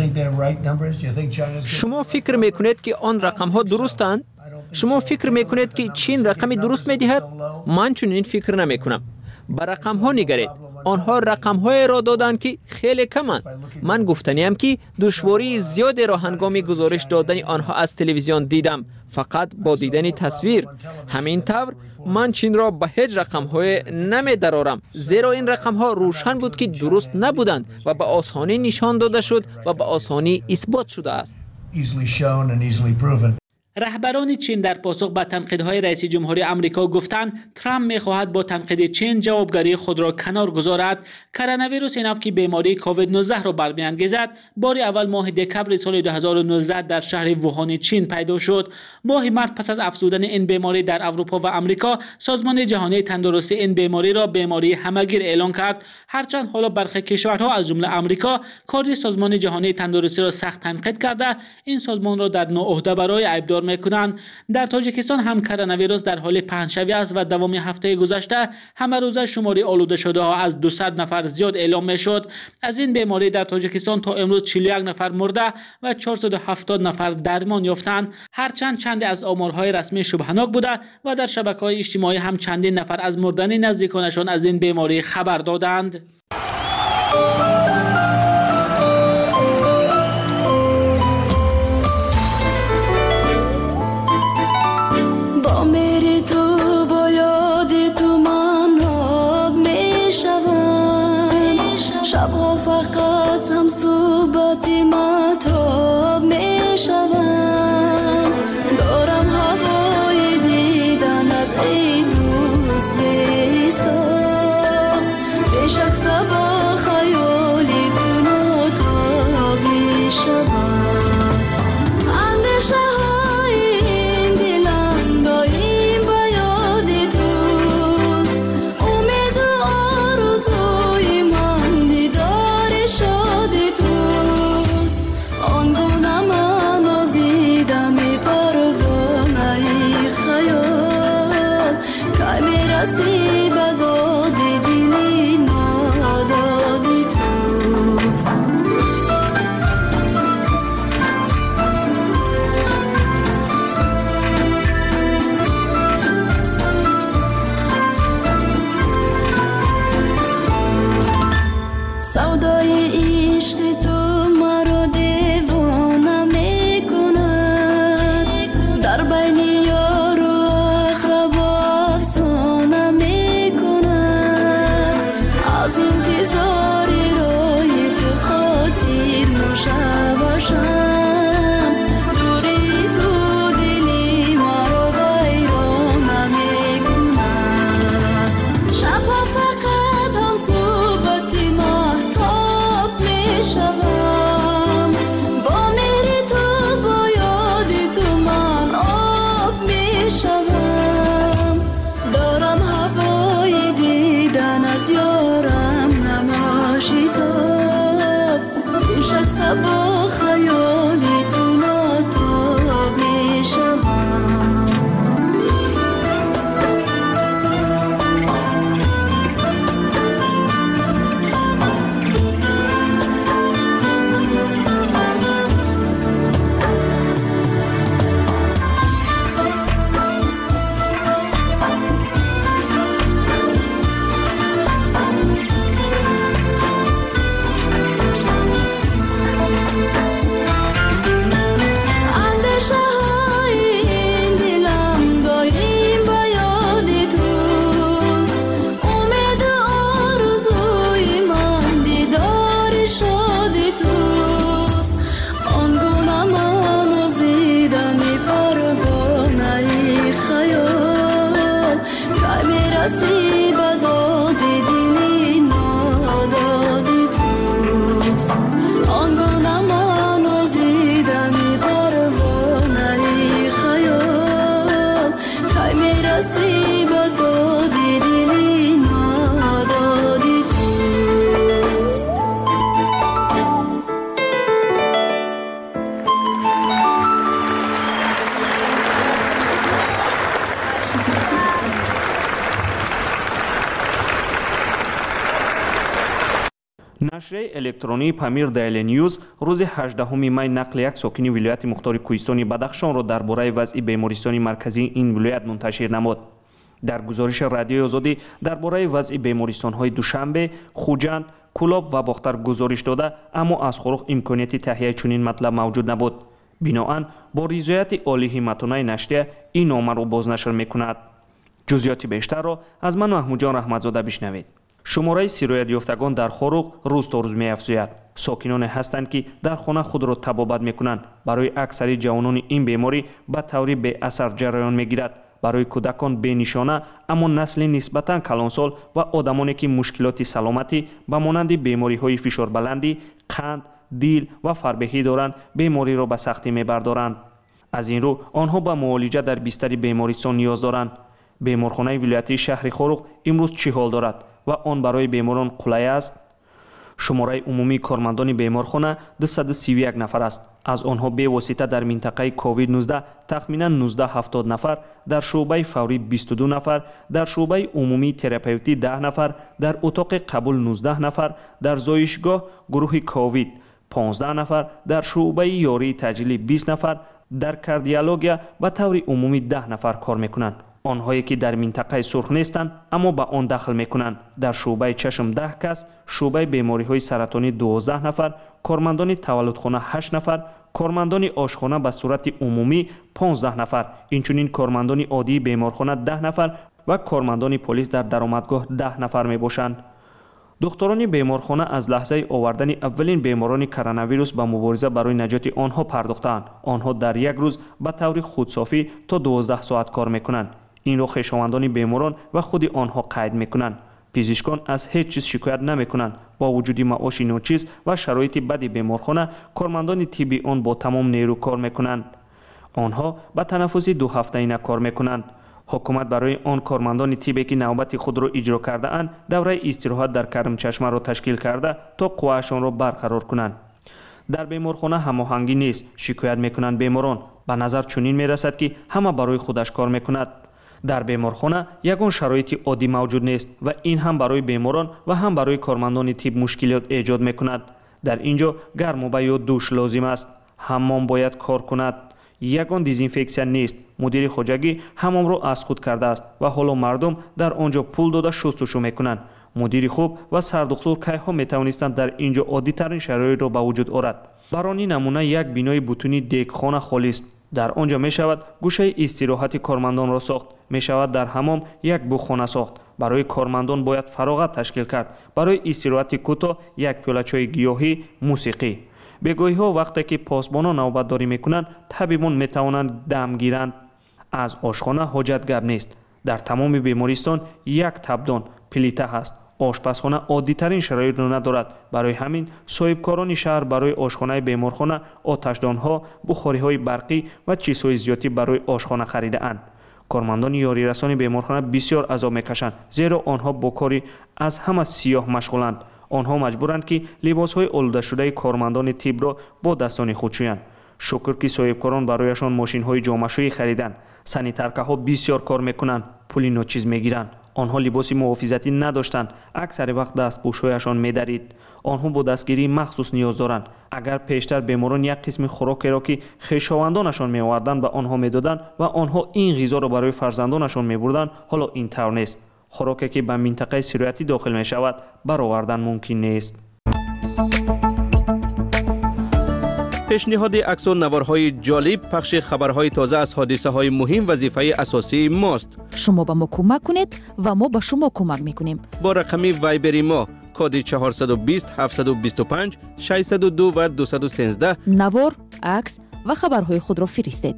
شما فکر میکنید که آن رقم ها درستند؟ شما فکر میکنید که چین رقمی درست میدهد؟ من چون این فکر نمیکنم. به رقم ها نگرید. آنها رقم های را دادند که خیلی کمند. من گفتنیم که دشواری زیادی را هنگام گزارش دادن آنها از تلویزیون دیدم، فقط با دیدن تصویر. همین طور من چین را به هیچ رقم های نمی درارم، زیرا این رقم ها روشن بود که درست نبودند و به آسانی نشان داده شد و به آسانی اثبات شده است. رهبران چین در پاسخ به تنقیدهای رئیس جمهوری آمریکا گفتند ترامپ می‌خواهد با تنقید چین جوابگری خود را کنار گذارد. کرونا ویروس نو که بیماری کووید 19 را برمی‌انگیزد بار اول ماه دکمبر سال 2019 در شهر ووهان چین پیدا شد. ماه مارس پس از افزودن این بیماری در اروپا و آمریکا، سازمان جهانی تندرستی این بیماری را بیماری همگیر اعلام کرد. هرچند حالا برخی کشورها از جمله آمریکا کار سازمان جهانی تندرستی را سخت تنقید کرده این سازمان را در ناعهده برای عیبدار میکنند. در تاجیکستان هم کرونا ویروس در حال پهنشوی است و دوام هفته گذشته همه روزه شماری آلوده شده ها از 200 نفر زیاد اعلام میشد. از این بیماری در تاجیکستان تا امروز 41 نفر مرده و 470 نفر درمان یافتند. هرچند چند از آمارهای رسمی شبهناک بوده و در شبکه‌های اجتماعی هم چندین نفر از مردن نزدیکانشان از این بیماری خبر دادند. شبها فقط هم صحبت مهتاب می شوم. دارم هوای دیدنت ای دوست دیسا پیش از با خیال بین یار و اقرب افسانه میکنم از انتظاری روی تو خاطر مشوشم دوری تو دلی مرا ویرانه میکنم شبها فقط هم صحبت مهتاب میشوم با مهر تو با یاد تو من آب میشوم دارم هوای دیدنت یارم نماشیداب نشسته با خیالی تو ناتاب میشوم اندیشه های این دلم دایم به یاد توست امید و آرزوی من دیدار شاد توست آنگونه من آزیدم پروانه خیال که میرسی به داد دلی ناداد توست آنگونه من آزیدم پروانه خیال که میرسی به داد دلی ناداد توست نشریه الکترونی پامیر دیلی نیوز روز 18 می نقل یک ساکن ولایت مختار کوهستانی بدخشان را درباره وضع بیمارستان مرکزی این ولایت منتشر نمود. در گزارش رادیوی آزادی درباره وضع بیمارستان‌های دوشنبه، خوجند، کلاب و باختر گزارش داده، اما از خروق امکانیت تهیه چنین مطلب موجود نبود. بنابراین با رضایت عالی همتانه نشریه این نامه را بازنشر می‌کند. جزئیات بیشتر را از من محمود جان رحمتزاده بشنوید. شماره سیرویت یافتگان در خروق روز تا روز می‌افزاید. ساکنان هستند که در خانه خود را تبابت می‌کنند. برای اکثر جوانان این بیماری به طوری به اثر جریان می‌گیرد. برای کودکان به نشانه اما نسل نسبتاً کلانسال و آدمانی که مشکلات سلامتی به مانند بیماری‌های فشار بلندی، قند، دیل و فربهی دارند بیماری را به سختی می‌بردارند. از این رو آنها به معالجه در بستر بیمارستان نیاز دارند. بیمارخانه ولایتی شهر خروق امروز چه حال دارد و آن برای بیماران قلعه است؟ شماره عمومی کارمندان بیمارخانه 231 نفر است. از آنها به واسطه در منطقه کووید 19 تخمینا 1970 نفر، در شعبه فوری 22 نفر، در شعبه عمومی تراپیوتی 10 نفر، در اتاق قبول 19 نفر، در زایشگاه گروه کووید 15 نفر، در شعبه یاری تجلیلی 20 نفر، در کاردیولوژی به طور عمومی 10 نفر کار میکنند. آنهایی که در منطقه سرخ نیستند اما به آن داخل میکنند. در شعبه چشم 10 کس، شعبه بیماری های سرطانی 12 نفر، کارمندان تولدخانه 8 نفر، کارمندان آشخانه به صورت عمومی 15 نفر، اینچنین کارمندان عادی بیمارخانه 10 نفر و کارمندان پلیس در درآمدگاه 10 نفر می باشند. دکتران بیمارخانه از لحظه آوردن اولین بیماران کرونا ویروس به مبارزه برای نجات آنها پرداختند. آنها در یک روز به طور خودصافی تا 12 ساعت کار میکنند. این را خویشاوندان بیماران و خود آنها قید میکنند. پزشکان از هیچ چیز شکایت نمیکنند. با وجود معاش ناچیز و شرایط بد بیمارخانه، کارمندان طبی آن با تمام نیرو کار میکنند. آنها به تنفسی 2 هفته‌ای کار میکنند. حکومت برای آن کارمندان طبی که نوبت خود را اجرا کرده اند دوره استراحت در کرم چشمه را تشکیل کرده تا قواشان را برقرار کنند. در بیمارخانه هماهنگی نیست، شکایت میکنند بیماران. به نظر چنین میرسد که همه برای خودش کار میکند. در بیمارخانه یگان شرایط عادی موجود نیست و این هم برای بیماران و هم برای کارمندان طب مشکلات ایجاد میکند. در اینجا گرم و یا دوش لازم است. حمام باید کار کند. یگان دیزینفکسیون نیست. مدیر خواجگی حمام را از خود کرده است و حالا مردم در آنجا پول داده شستشو میکنند. مدیر خوب و سردختور کیها میتوانستند در اینجا عادی ترین شرایط را به وجود آورد. برای نمونه یک بینای بتونی دیگخانه خالی است. در آنجا می شود گوشه استراحت کارمندان را ساخت. می شود در حمام یک بوخانه ساخت. برای کارمندان باید فراغت تشکیل کرد. برای استراحت کوتاه یک پیاله چای گیاهی، موسیقی. بگویی ها وقتی که پاسبانان نوبتداری میکنند، طبیبان می توانند دم گیرند. از آشخانه حاجت گپ نیست. در تمام بیمارستان یک تبدان پلیته هست. آشپزخانه عادی ترین شرایط را ندارد. برای همین صاحبکاران شهر برای آشخانه بیمارخانه آتشدانها، بخاری‌های برقی و چیزهای زیادی برای آشخانه خریده اند. کارمندان یاری رسانی بیمارخانه بسیار عذاب میکشند، زیرا آنها با کاری از همه سیاه مشغولند. آنها مجبورند که لباسهای آلوده شده کارمندان طب را با دستان خود شویند. شکر که صاحبکاران برایشان ماشین‌های جامه‌شویی خریدند. سانیتارکاها بسیار کار میکنند، پولی ناچیز میگیرند. آنها لباس محافظتی نداشتند. اکثر وقت دستپوش‌هایشان می‌درید. آنها با دستگیری مخصوص نیاز دارند. اگر پیشتر بیماران یک قسم خوراکی را که خویشاوندانشان می‌آوردند به آنها می‌دادند و آنها این غذا را برای فرزندانشان می‌بردند، حالا این طور نیست. خوراکی که به منطقه سرایتی داخل می‌شود، برآوردن ممکن نیست. پیشنهاد عکس و نوارهای جالب، پخش خبرهای تازه از حادثه‌های مهم وظیفه اساسی ماست. شما به ما کمک کنید و ما به شما کمک میکنیم. با رقم وایبری ما کد 420 725 602 و 213 نوار، عکس و خبرهای خود را فرستید.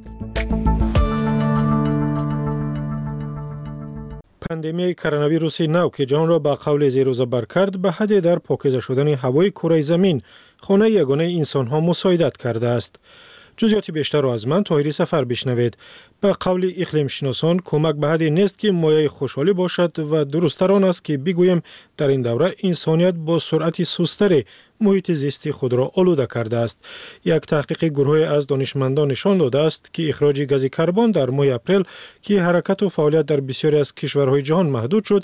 پاندمی کرونا ویروس نو که جهان را به قول زیر و زبر کرد، به حد در پاکیزه شدن هوای کره زمین، خانه یگانه انسان ها مساعدت کرده است. جزئیات بیشتر را از من طاهری سفر بشنوید. به قول اقلیم شناسان کمک به حدی نیست که مایه خوشحالی باشد و درست‌تر آن است که بگوییم در این دوره انسانیت با سرعت سست‌تر محیط زیستی خود را آلوده کرده است. یک تحقیق گروهی از دانشمندان نشان داده است که اخراج گاز کربن در ماه اپریل که حرکت و فعالیت در بسیاری از کشورهای جهان محدود شد،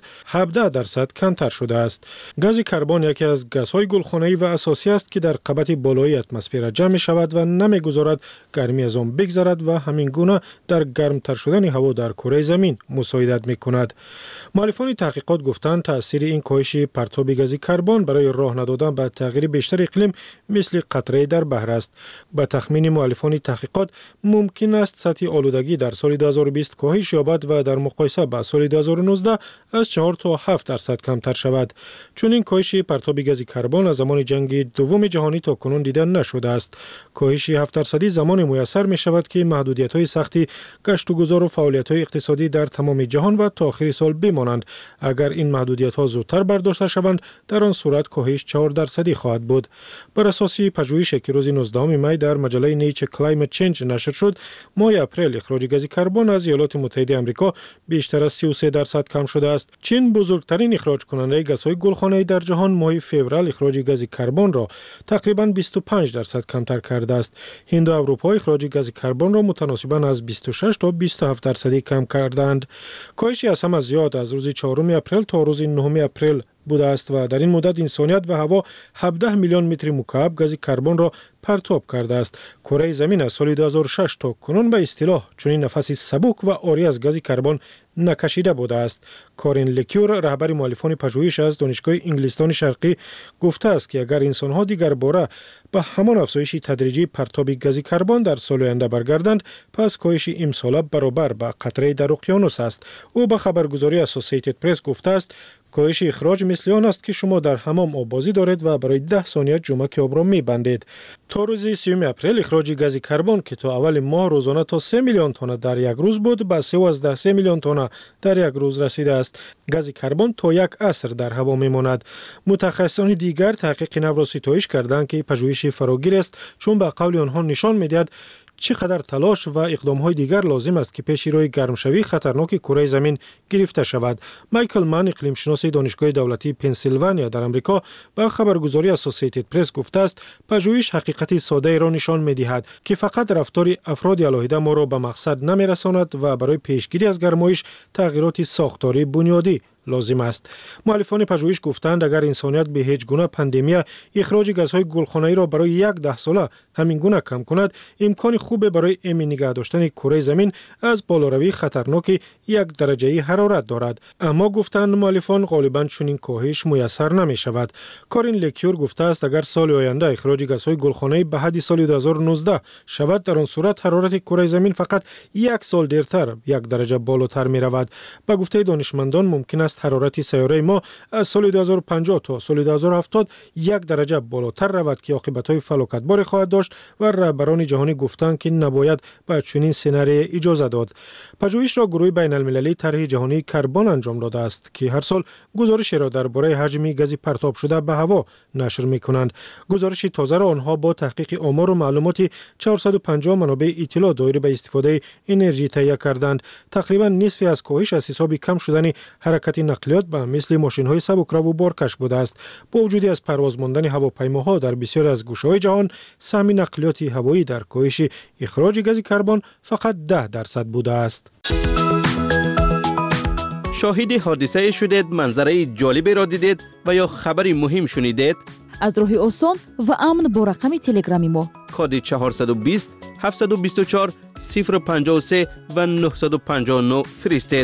17% کمتر شده است. گاز کربن یکی از گازهای گلخانه‌ای و اساسی است که در قبط بالای اتمسفر جمع شود و نمی‌گذارد گرمی از آن بگذرد و همین گونه در گرمتر شدن هوا در کره زمین مساعدت می‌کند. مؤلفان تحقیقات گفتند تأثیر این کاهش پرتاب گاز کربن برای راه ندادن به تغییر بیشتر اقلیم مثل قطره در بحر است. با تخمین مؤلفان تحقیقات ممکن است سطح آلودگی در سال 2020 کاهش یابد و در مقایسه با سال 2019 از 4 تا 7% کمتر شود. چون این کاهش پرتاب گاز کربن از زمان جنگ دوم جهانی تا کنون دیده نشده است. کاهش 7% زمان میسر می شود که محدودیت‌های سختی گشت و گذار و فعالیت‌های اقتصادی در تمام جهان و تا آخر سال بمانند. اگر این محدودیت‌ها زودتر برداشته شوند، در آن صورت کاهش 4% خواهد بود. بر اساس پژوهشی که روز 19 می در مجله نیچر کلایمت چنج نشر شد، ماه اپریل اخراج گاز کربن از ایالات متحده آمریکا بیشتر از 33% کم شده است. چین بزرگترین اخراج کننده گازهای گلخانه‌ای در جهان ماه فوریه اخراج گاز کربن را تقریباً 25% کمتر کرده است. هند و اروپا اخراج گاز کربن را متناسباً از 26 تا 27% کم کردند. کاهشی از هم زیاد از روز 4 اپریل تا روز 9 اپریل بوده است و در این مدت انسانیت به هوا 17 میلیون متر مکعب گاز کربن را پرتاب کرده است. کره زمین از سال 2006 تا کنون به اصطلاح چنین نفسی سبک و عاری از گاز کربن نکشیده بوده است. کارین لکیور رهبر مؤلفان پژوهش از دانشگاه انگلستان شرقی گفته است که اگر انسان‌ها دیگر باره به همان افزایش تدریجی پرتاب گاز کربن در سال آینده برگردند، پس کاهش امساله برابر با قطره در اقیانوس است. او به خبرگزاری اسوسییتد پرس گفته است کاهش اخراج مثل آن است که شما در حمام آب بازی دارید و برای 10 ثانیه جمک آب را می‌بندید. تا روز 30 اپریل اخراج گاز کربن که تا اول ماه روزانه تا 3 میلیون تن در یک روز بود، به 3 میلیون تن در یک روز رسیده است. گاز کربن تا یک عصر در هوا میماند. متخصصان دیگر تحقیق نو را ستایش کردند که پژوهش فراگیر است، چون به قول آنها نشان می‌دهد چقدر تلاش و اقدام‌های دیگر لازم است که پیش روی گرمشوی خطرناک کره زمین گرفته شود. مایکل من اقلیم شناس دانشگاه دولتی پنسیلوانیا در آمریکا با خبرگزاری اسوسییتد پرس گفته است پژوهش حقیقت ساده را نشان می‌دهد که فقط رفتار افراد علاهیده ما را به مقصد نمی‌رساند و برای پیشگیری از گرمایش تغییرات ساختاری بنیادی لازم است. مؤلفان پژوهش گفتند اگر انسانیت به هیچ گونه پاندمی اخراج گازهای گلخانه‌ای را برای 10 ساله همین گونه کم کند، امکان خوب برای امن نگه داشتن کره زمین از بالاروی خطرناک 1 درجه حرارت دارد. اما گفتند مؤلفان غالبا چنین کاهش میسر نمی شود. کارین لکیور گفته است اگر سال آینده اخراج گازهای گلخانه‌ای به حد سال 2019 شود، در آن صورت حرارت کره زمین فقط 1 سال دیرتر 1 درجه بالاتر می رود. به گفته دانشمندان ممکن است حرارت سیاره ما از سال 2050 تا سال 2070 1 درجه بالاتر رود که عاقبت‌های فلاکتبار خواهد داشت و رهبران جهانی گفتند که نباید به چنین سناریویی اجازه داد. پژوهش را گروه بین المللی طرح جهانی کربن انجام داده است که هر سال گزارشی را درباره حجم گاز پرتاب شده به هوا نشر می‌کنند. گزارش تازه را آنها با تحقیق آمار و معلومات 450 منابع اطلاع دایر به استفاده انرژی تهیه کردند. تقریبا نصف از کاهش از حساب کم شدن حرکت نقلیات به مثل ماشین‌های سبکرو و بارکش بوده است. با وجود از پرواز ماندن هواپیماها در بسیاری از گوشه‌های جهان، سهم نقلیات هوایی در کاهش اخراج گاز کربن فقط 10% بوده است. شاهد حادثه شدید، منظره جالبی را دیدید و یا خبری مهم شنیدید؟ از راه آسان و امن با رقم تلگرامی ما کد 420 724 053 و 959 فرستید.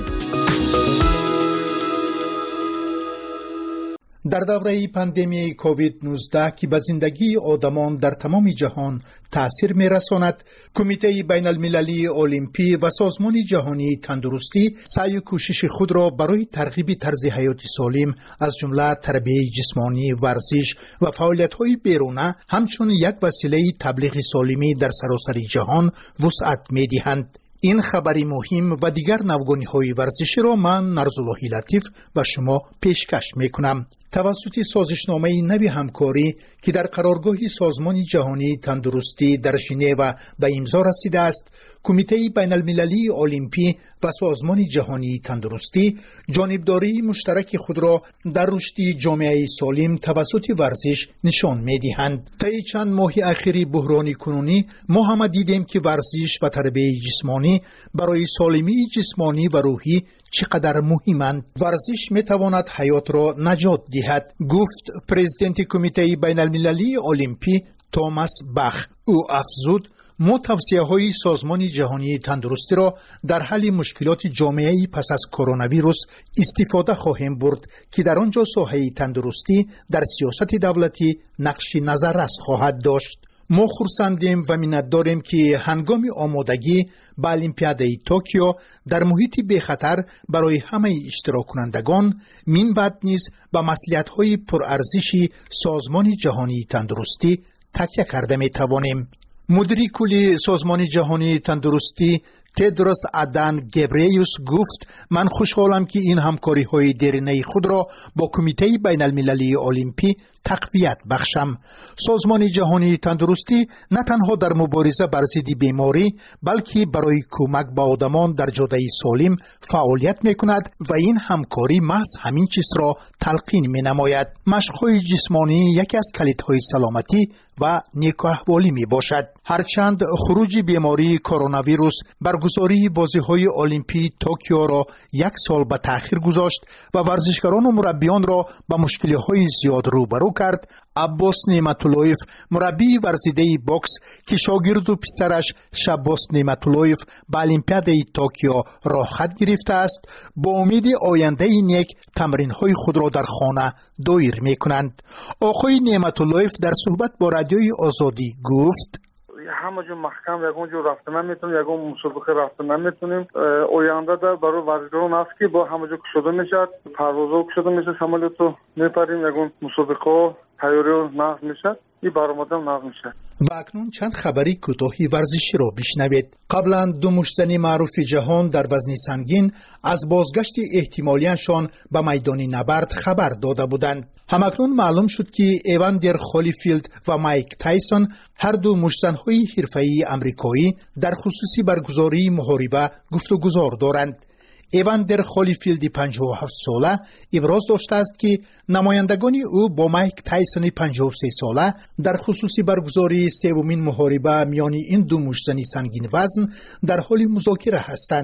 در دوره پاندمی کووید 19 که به زندگی آدمان در تمام جهان تأثیر می‌رساند، کمیته بین المللی المپی و سازمان جهانی تندرستی سعی و کوشش خود را برای ترغیب طرز حیات سالم از جمله تربیت جسمانی، ورزش و فعالیت‌های بیرونه همچون یک وسیله تبلیغ سالمی در سراسر جهان وسعت می‌دهند. این خبری مهم و دیگر نوگانی‌های ورزشی را من نرزالله لطیف به شما پیشکش می‌کنم. توسط سازشنامه نوی همکاری که در قرارگاه سازمان جهانی تندرستی در ژنو به امضا رسیده است، کمیته بین المللی المپی و سازمان جهانی تندرستی جانبداری مشترک خود را در رشد جامعه سالم توسط ورزش نشان می‌دهند. طی چند ماه اخیر بحران کنونی ما هم دیدیم که ورزش و تربیت جسمانی برای سالمی جسمانی و روحی چقدر مهمند. ورزش میتواند حیات را نجات دهد، گفت پرزیدنت کمیته بین المللی المپی توماس باخ. او افزود ما توصیه‌های سازمان جهانی تندرستی را در حل مشکلات جامعه پس از کرونا ویروس استفاده خواهیم برد که در آنجا ساحه تندرستی در سیاست دولتی نقش نظررس خواهد داشت. ما خرسندیم و منتداریم که هنگام آمادگی به المپیادای توکیو در محیطی بی خطر برای همه اشتراک کنندگان من بعد نیز به مصلحت‌های پرارزش سازمان جهانی تندرستی تکیه کرده می توانیم. مدیر کلی سازمان جهانی تندرستی تدروس ادان گبریوس گفت من خوشحالم که این همکاری های دیرینه خود را با کمیته بین المللی المپی تقویت بخشم. سازمان جهانی تندرستی نه تنها در مبارزه بر ضد بیماری بلکه برای کمک به آدمان در جاده سالم فعالیت می کند و این همکاری محض همین چیز را تلقین می نماید. مشق‌های جسمانی یکی از کلیدهای سلامتی و نیکوحوالی می باشد. هرچند خروج بیماری کرونا ویروس برگزاری بازی‌های المپی توکیو را 1 سال به تأخیر گذاشت و ورزشکاران و مربیان را به مشکل‌های زیاد روبرو کرد، عباس نعمت‌اللهیف مربی ورزیده باکس که شاگرد و پسرش شباس نعمت‌اللهیف به المپیادای توکیو راه خط گرفته است، با امید آینده نیک تمرین‌های خود را در خانه دایر می‌کنند. آقای نعمت‌اللهیف در صحبت با رادیوی آزادی گفت همه جو محکم یکون جو رفته نمیتونیم، یکون مسابقه رفته نمیتونیم. آینده در برای ورزشکاران است که با همه جو کشیده میشد، پروازها کشیده میشه، سمالیتو میپریم، یکون مسابقه تیاری نقض میشه، این برآمدم نقض میشه. و اکنون چند خبری کوتاهی ورزشی را بشنوید. قبلا 2 مشتزن معروف جهان در وزن سنگین از بازگشت احتمالیشان به میدان نبرد خبر داده بودند. همکنون معلوم شد که ایواندر هولیفیلد و مایک تایسون هر 2 مشتزن‌های حرفه‌ای آمریکایی در خصوص برگزاری محاربه گفتگوزار دارند. ایواندر هولیفیلد 57 ساله ابراز داشته است که نمایندگان او با مایک تایسون 53 ساله در خصوص برگزاری سومین محاربه میان این 2 مشتزن سنگین وزن در حال مذاکره هستند.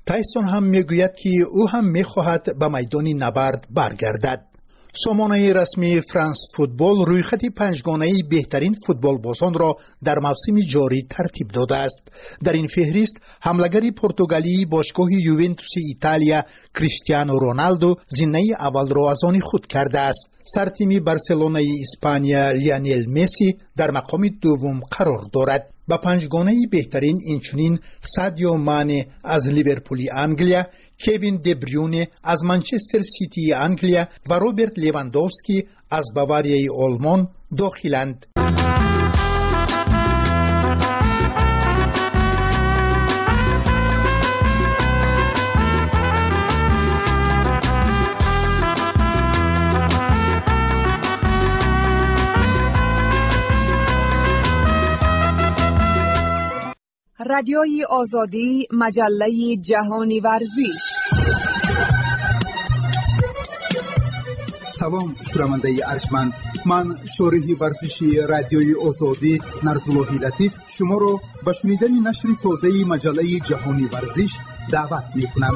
تایسون هم میگوید که او هم میخواهد به میدان نبرد برگردد. سامانه رسمی فرانس فوتبال رویخط پنجگانه بهترین فوتبال بازان را در موسم جاری ترتیب داده است. در این فهرست حمله‌گر پرتغالی باشگاه یوونتوس ایتالیا کریستیانو رونالدو زینه اول را از آن خود کرده است. سرتیم بارسلونای اسپانیا لیونل مسی در مقام دوم قرار دارد. با پنجگانه بهترین اینچنین سادیو مانه از لیورپول انگلیا، کوین دبریونه از منچستر سیتی انگلیا و روبرت لیواندوفسکی از باواریای آلمان داخلند. رادیوی آزادی، مجله جهانی ورزش. سلام شنونده ارجمند، من شارح ورزشی رادیوی آزادی نرزاللهی لطیف شما را به شنیدن نشر تازه مجله جهانی ورزش دعوت می‌کنم.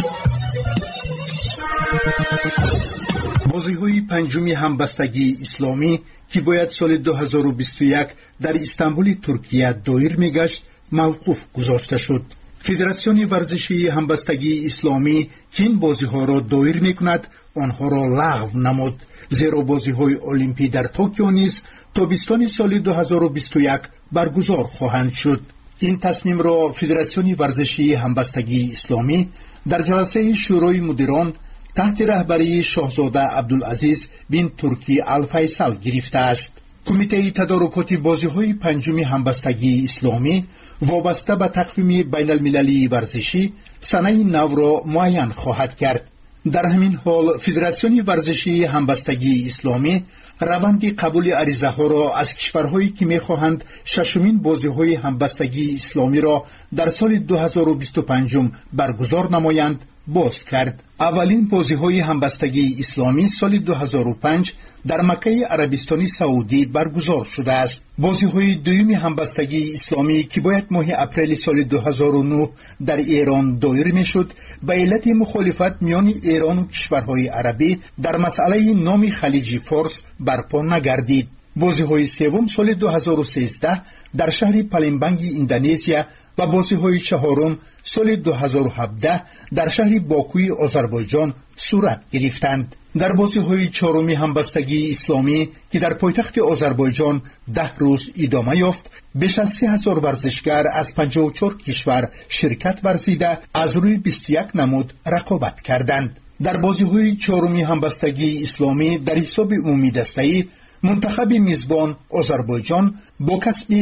بازی‌های پنجم همبستگی اسلامی که باید سال 2021 در استانبول ترکیه دایر می‌گشت موقوف گذاشته شد. فدراسیون ورزشی همبستگی اسلامی که این بازی‌ها را دایر می‌کند آنها را لغو نمود، زیرا بازی‌های المپی در توکیو نیز تابستان سال 2021 برگزار خواهند شد. این تصمیم را فدراسیون ورزشی همبستگی اسلامی در جلسه شورای مدیران تحت رهبری شاهزاده عبدالعزیز بن ترکی الفیصل گرفته است. کمیته تدارکات بازی‌های پنجم همبستگی اسلامی وابسته به تقویم بین المللی ورزشی سنه نو را معین خواهد کرد. در همین حال فدراسیون ورزشی همبستگی اسلامی روند قبول عریضه ها را از کشورهایی که می‌خواهند ششمین بازی‌های همبستگی اسلامی را در سال 2025 برگزار نمایند باز کرد. اولین بازی‌های همبستگی اسلامی سال 2005 در مکه عربستان سعودی برگزار شده است. بازی‌های دوم همبستگی اسلامی که باید ماه اپریل سال 2009 در ایران دایر می‌شد، به علت مخالفت میان ایران و کشورهای عربی در مسئله نام خلیج فارس برپا نگردید. بازی‌های سوم سال 2013 در شهر پالمبانگ اندونزیا و بازی‌های چهارم سال 2017 در شهر باکوی آذربایجان صورت گرفتند. در بازی‌های چهارم همبستگی اسلامی که در پایتخت آذربایجان 10 روز ادامه یافت، بیش از 30,000 ورزشگر از 54 کشور شرکت ورزیده از روی 21 نمود رقابت کردند. در بازی‌های چهارم همبستگی اسلامی در حساب عمومی دسته‌ای منتخب میزبان آذربایجان با کسب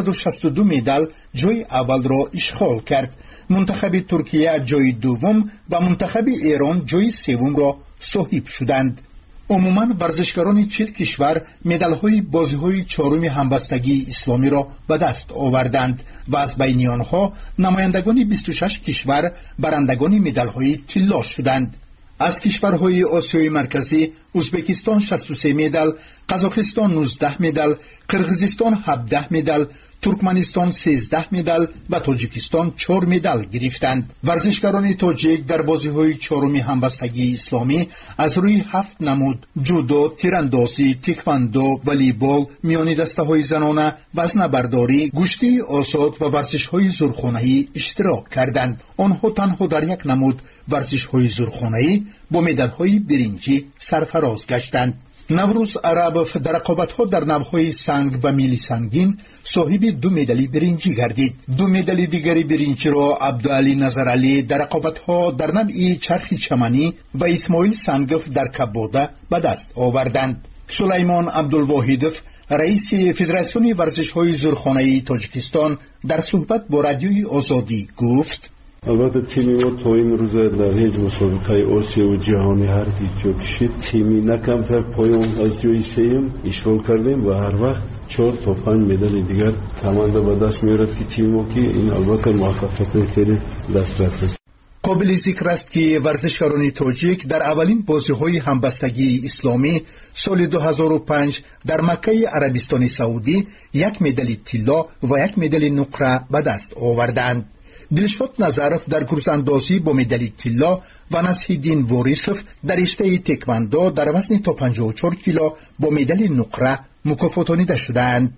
162 مدال جای اول را اشغال کرد. منتخب ترکیه جای دوم و منتخب ایران جای سوم را صاحب شدند. عموماً ورزشکاران 40 کشور مدال‌های بازی‌های چهارم همبستگی اسلامی را به دست آوردند و از بین آنها نمایندگان 26 کشور برندگان مدال‌های طلا شدند. از کشورهای آسیای مرکزی ازبکستان 63 مدال، قزاقستان 19 مدال، قرقیزستان 17 مدال، ترکمنستان 13 مدال و تاجیکستان 4 مدال گرفتند. ورزشکاران تاجیک در بازی‌های چهارم همبستگی اسلامی از روی 7 نمود جودو، تیراندازی، تکواندو، والیبال، میانی دسته‌های زنانه، وزنه‌برداری، گشتی آزاد و ورزش‌های زورخانه‌ای اشتراک کردند. آنها تنها در یک نمود ورزش‌های زورخانه‌ای با مدال‌های برنجی سرفراز گشتند. نوروز عربف در رقابت‌ها در نوع‌های سنگ و میلی سنگین صاحب 2 مدال برنجی گردید. 2 مدال دیگری برنجی را عبدالعلی نظرعلی در رقابت‌ها در نوع چرخ چمنی و اسماعیل سنگف در کبوده به دست آوردند. سلیمان عبدالواحدف رئیس فدراسیون ورزش‌های زورخانه‌ای تاجیکستان در صحبت با رادیوی آزادی گفت: البته تیمی ما تا این روز در هیچ مسابقه آسیا و جهانی هر جا کشید تیمی نکمتر پایان از جای سوم اشغال کردیم و هر وقت 4 تا 5 مدال دیگر کمانده به دست میارد که تیم ما که این البته موفقیت خیلی دست رفت. قابل ذکر است که ورزشکاران تاجیک در اولین بازی‌های همبستگی اسلامی سال 2005 در مکه عربستان سعودی 1 مدال طلا و 1 مدال نقره به دست آوردند. دلشاد نظرف در کورس اندازی با مدال طلا و نصیح‌الدین واریسوف در رشته تکواندو در وزن تا 54 کیلو با مدال نقره مکافاتانیده شدند.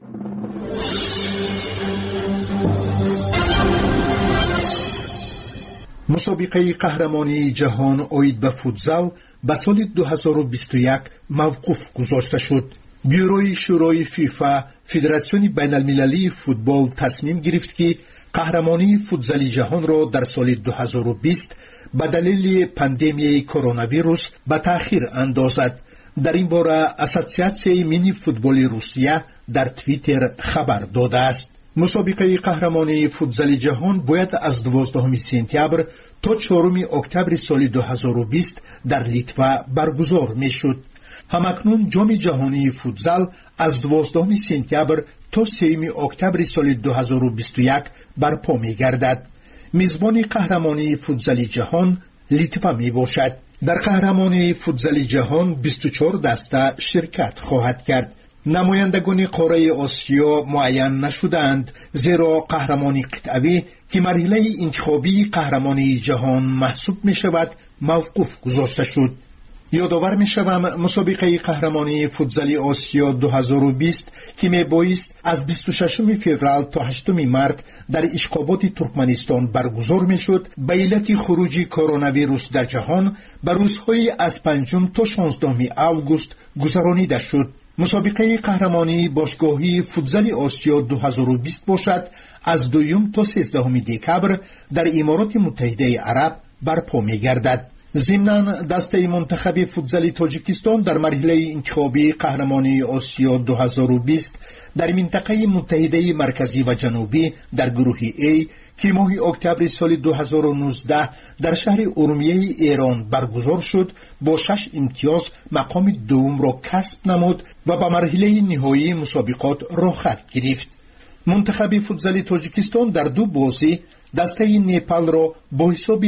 مسابقه قهرمانی جهان اید به فوتزال به سال 2021 موقوف گذاشته شد. بیوروی شورای فیفا فدراسیون بین المللی فوتبال تصمیم گرفت که قهرمانی فوتزال جهان را در سال 2020 به دلیل پاندمی کرونا ویروس به تأخیر اندازد. در این باره اسوسیاسیون مینی فوتبال روسیه در توییتر خبر داده است. مسابقه قهرمانی فوتزال جهان باید از 12 سپتامبر تا 4 اکتبر سال 2020 در لیتوا برگزار می شد. همکنون جام جهانی فوتزال از 12 سپتامبر تا 3 اکتبر سال 2021 برپا می گردد. میزبان قهرمانی فوتزال جهان لیتوا می باشد. در قهرمانی فوتزال جهان 24 دسته شرکت خواهد کرد. نمایندگان قاره آسیا معین نشدند، زیرا قهرمانی قطعی که مرحله انتخابی قهرمانی جهان محسوب می شود موقوف گذاشته شد. یادآور می شوم مسابقه قهرمانی فوتزال آسیا 2020 که می بایست از 26 فوریه تا 8 مارس در اشخابات ترکمنستان برگزار می شد، به علت خروج کرونا ویروس در جهان به روزهای از 5 تا 16 آگوست گذرانیده شد. مسابقه قهرمانی باشگاهی فوتزال آسیا 2020 باشد از 2 تا 13 دکبر در امارات متحده عرب برپا می گردد. ضمناً دسته منتخب فوتزال تاجیکستان در مرحله انتخابی قهرمانی آسیا 2020 در منطقه متحده مرکزی و جنوبی در گروه A که ماه اکتبر سال 2019 در شهر ارومیه ایران برگزار شد با 6 امتیاز مقام دوم را کسب نمود و به مرحله نهایی مسابقات راه خط گرفت. منتخب فوتزال تاجیکستان در 2 بازی دسته نیپال را با حساب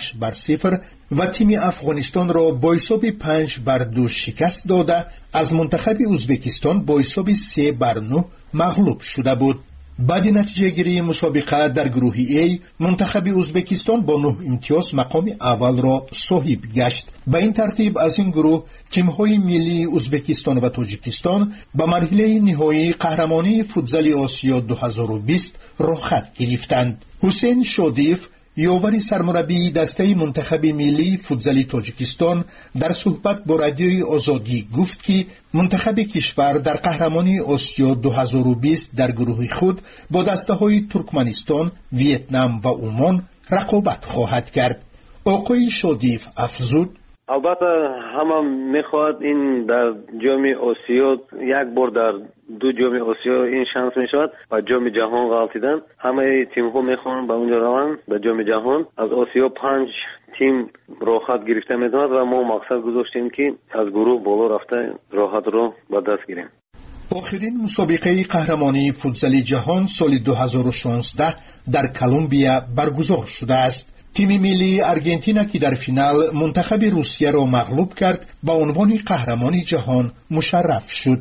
6-0 و تیم افغانستان را با حساب 5-2 شکست داده از منتخب ازبکستان با حساب 3-9 مغلوب شده بود. بعد نتیجه گیری مسابقه در گروه A منتخب ازبکستان با 9 امتیاز مقام اول را صاحب گشت. به این ترتیب از این گروه تیم‌های ملی ازبکستان و تاجیکستان به مرحله نهایی قهرمانی فوتزال آسیا 2020 راه خط گرفتند. حسین شادیف یاور سرمربی دسته منتخب ملی فوتزال تاجیکستان در صحبت با رادیوی آزادی گفت که منتخب کشور در قهرمانی آسیا 2020 در گروه خود با دسته‌های ترکمنستان، ویتنام و عمان رقابت خواهد کرد. آقای شادیف افزود: البته همه میخواد این در جام آسیا یک بار در 2 جام آسیا این شانس میشود و جام جهان غلطیدن. همه تیم ها میخوان به اونجا روند به جام جهان. از آسیا 5 تیم راحت گرفته میتواند و ما مقصد گذاشتیم که از گروه بالا رفته راحت رو به دست گیریم. آخرین مسابقه قهرمانی فوتزال جهان سال 2016 در کلمبیا برگزار شده است. تیم ملی آرژانتین که در فینال منتخب روسیه را مغلوب کرد به عنوان قهرمان جهان مشرف شد.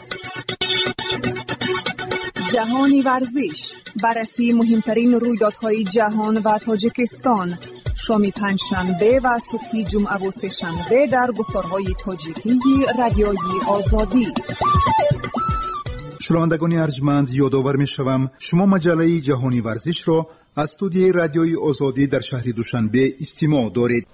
جهانی ورزش، بررسی مهمترین رویدادهای جهان و تاجیکستان، شام پنجشنبه و صبح جمعه و سه‌شنبه در گفتارهای تاجیکی رادیوی آزادی. شنوندگان ارجمند، یادآور می‌شوم شما مجله جهانی ورزش را از استودیوی رادیوی آزادی در شهر دوشنبه استماع دارید.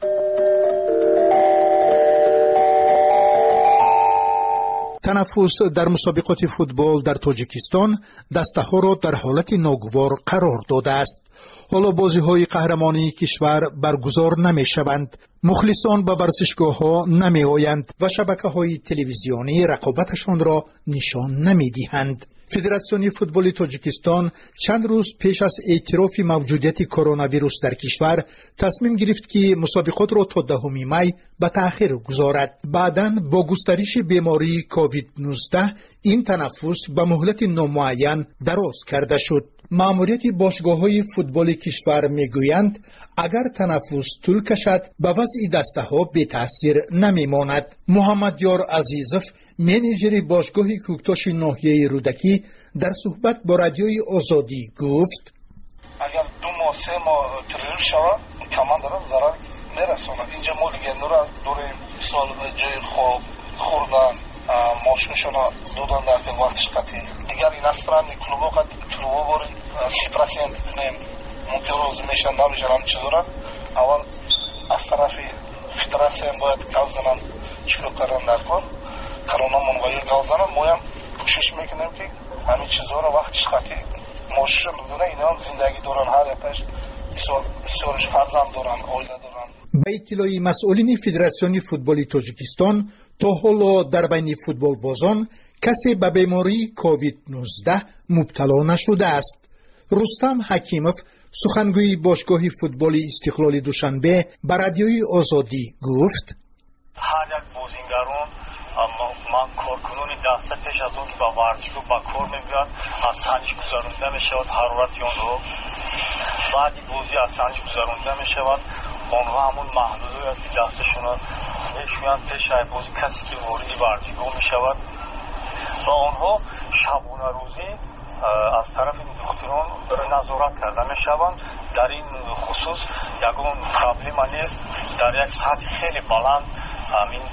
تنفس در مسابقات فوتبال در تاجیکستان دسته ها را در حالت ناگوار قرار داده است. حالا بازی های قهرمانی کشور برگزار نمی شوند. مخلصان به ورزشگاه ها نمی آیند و شبکه های تلویزیونی رقابتشان را نشان نمی دهند. فدراسیون فوتبال تاجیکستان چند روز پیش از اعتراف موجودیت کرونا ویروس در کشور تصمیم گرفت که مسابقات را تا 10 می به تأخیر گذارد. بعداً با گسترش بیماری کووید 19 این تنفس به مهلت نامعین دراز کرده شد. مأموریت باشگاه‌های فوتبال کشور میگویند اگر تنفس طول کشد به وضع دسته ها بی تأثیر نمیماند. محمد یار عزیزف منیجر باشگاه کوکتاش ناحیه رودکی در صحبت با رادیوی آزادی گفت: اگر 2 ماه 3 ماه تریل شود کمان داره ضرر میرسونه. اینجا ما لگندورا دوریم سال جای خواب خوردن ماشینشون دادن در که وقتش قطعی دیگر این استران کلوبا قد کلوبا بارین 30% نیم ممکن روز میشن نمیشن هم چیزورا اول از طرفی فدراسیون باید گاز زنن چلو کردن در کار کرونا منوایی گاز زنن مایم کوشش میکنیم که همین چیزورا وقتش قطعی ماشین دونه اینا هم زندگی دارن هر یکش بسیارش فرزند دارن آیله دارن. به اطلاع مسئولین فدراسیون فوتبال تاجیکستان تا حالا در بین فوتبال بازان کسی به بیماری کووید 19 مبتلا نشده است. رستم حکیمов سخنگوی باشگاه فوتبال استقلال دوشنبه به رادیوی آزادی گفت هر یک بازیگرون من کارکنون دسته پیش از اون که با ورزشگاه با کار میگیرن از سنج گذرانده میشود حرارت اون رو بعدی بازی از سنج گذرانده میشود آنها همون محدودی است که دستشون رو میشویند پیش های بازی کسی که وارد ورزشگاه میشود و آنها شبانه روزی از طرف دکتران نظارت کرده میشوند. در این خصوص یکون پرابلم نیست در یک سطح خیلی بلند همین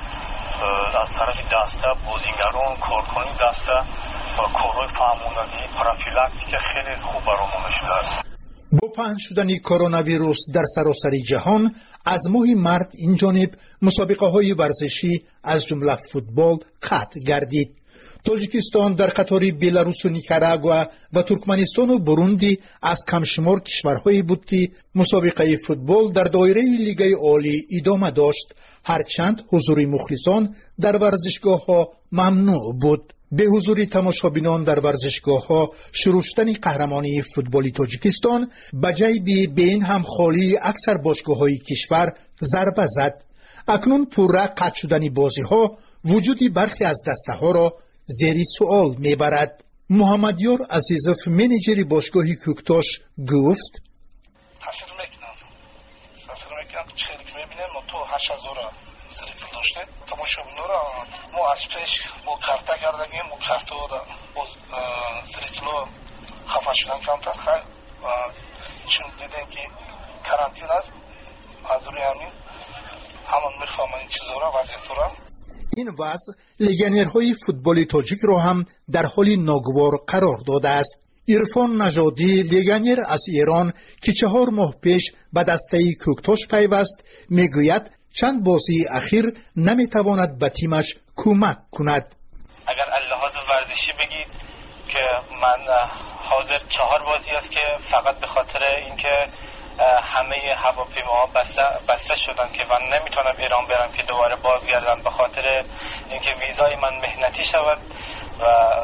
از طرف دسته بازیگران کارکنان دسته کارهای فهماندهی پروفیلاکتیک خیلی خوب برآورده شده است. با پهن شدن کرونا ویروس در سراسر جهان از ماه مارس این جانب مسابقه های ورزشی از جمله فوتبال قطع گردید. تاجیکستان در قطار بلاروس و نیکاراگوآ و ترکمنستان و بروندی از کمشمار کشورهایی بود که مسابقه فوتبال در دایره لیگ عالی ادامه داشت، هرچند حضور مخلصان در ورزشگاه ها ممنوع بود. به حضور تماشابینان در ورزشگاه ها شروع شدن قهرمانی فوتبال تاجیکستان به جای به این هم خالی اکثر باشگاه های کشور ضربه زد. اکنون پرره قطع شدن بازی ها وجودی برخی از دسته ها را زیر سوال میبرد. محمدیار عزیزов منیجر باشگاه کوکتاش گفت تاثیر میکنن خیلی که میبینیم ما تو 8000 زریتل داشته تماشابینا را ما از پیش با کارتا کردیم با کارتا با زریتلو خفه شدن کمتر خیلی چون دیدیم که کرانتین است از روی همون میفهمن این چیزا را وضعیت را. این وضع لگنرهای فوتبال تاجیک را هم در حال ناگوار قرار داده است. عرفان نژادی لگنر از ایران که 4 ماه پیش به دسته کوکتاش پیوست میگوید چند بازی اخیر نمیتواند به تیمش کمک کند. اگر لحاظ ورزشی بگید که من حاضر 4 بازی است که فقط به خاطر اینکه همه هواپیماها بسته شدن که من نمیتونم ایران برم که دوباره بازگردم به خاطر اینکه ویزای من مهنتی شود و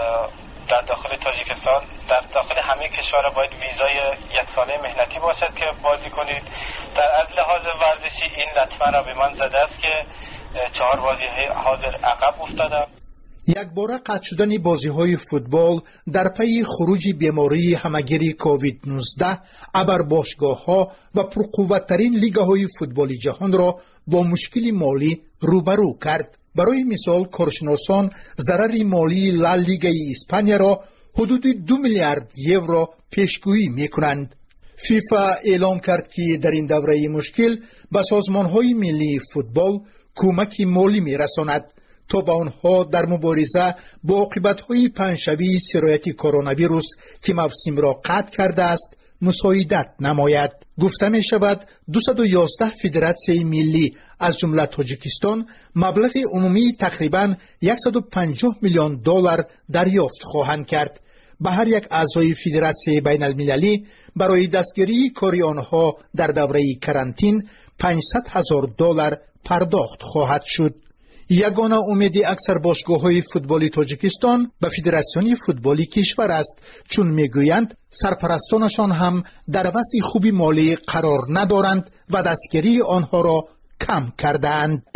در داخل تاجیکستان در داخل همه کشورها باید ویزای 1 ساله مهنتی باشد که بازی کنید. در از لحاظ ورزشی این لطمه را به من زده است که 4 بازی حاضر عقب افتادم. یک باره قطع شدن بازی های فوتبال در پی خروج بیماری همگیری کووید 19 ابر باشگاه ها و پرقوتترین لیگ های فوتبال جهان را با مشکل مالی روبرو کرد. برای مثال کارشناسان ضرر مالی لالیگا اسپانیا را حدود 2 میلیارد یورو پیشگویی میکنند. فیفا اعلام کرد که در این دوره مشکل به سازمان های ملی فوتبال کمک مالی میرساند تا به آنها در مبارزه با عاقبت‌های پنجشنبه سرایت کرونا ویروس که موسم را قطع کرده است مساعدت نماید. گفته می شود 211 فدراسیون ملی از جمله تاجیکستان مبلغ عمومی تقریباً 150 میلیون دلار دریافت خواهند کرد. به هر یک اعضای فدراسیون بین المللی برای دستگیری کاری آنها در دوره کرانتین 500,000 دلار پرداخت خواهد شد. یگانه امید اکثر باشگاه‌های فوتبال تاجیکستان به فدراسیون فوتبالی کشور است، چون میگویند سرپرستانشان هم در وضع خوبی مالی قرار ندارند و دستگیری آنها را کم کردند.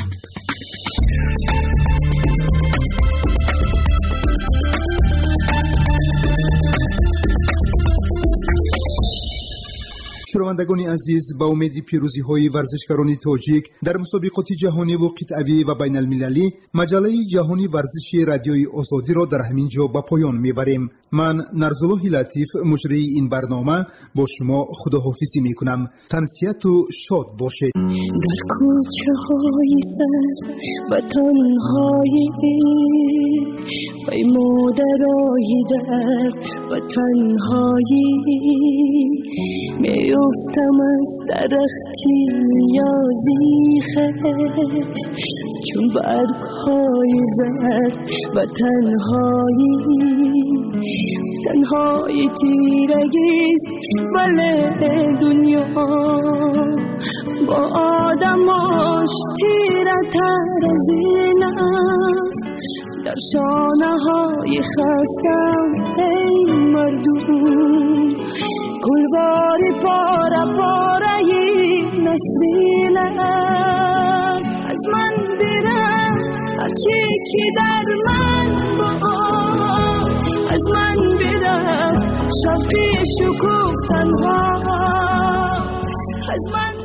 شنوندگان عزیز، با امید پیروزی های ورزشکاران تاجیک در مسابقات جهانی و قطعی و بین المللی، مجله جهانی ورزشی رادیوی آزادی را در همین جا به پایان میبریم. من نرزالله لطیف مجری این برنامه با شما خداحافظی میکنم. تنسیت و شاد باشید. در کوچه های سر و تنهایی پیمودرای در و تنهایی میفتم از درختی نیازی خش چون برگ های زرد و تنهایی تیرگیست ولی دنیا با آدماش تیره تر از این است. در شانه های خستم ای مردم گلواری پاره نسرین است. از من برم هرچی که در من با از من برم شبی شکوف تنها از من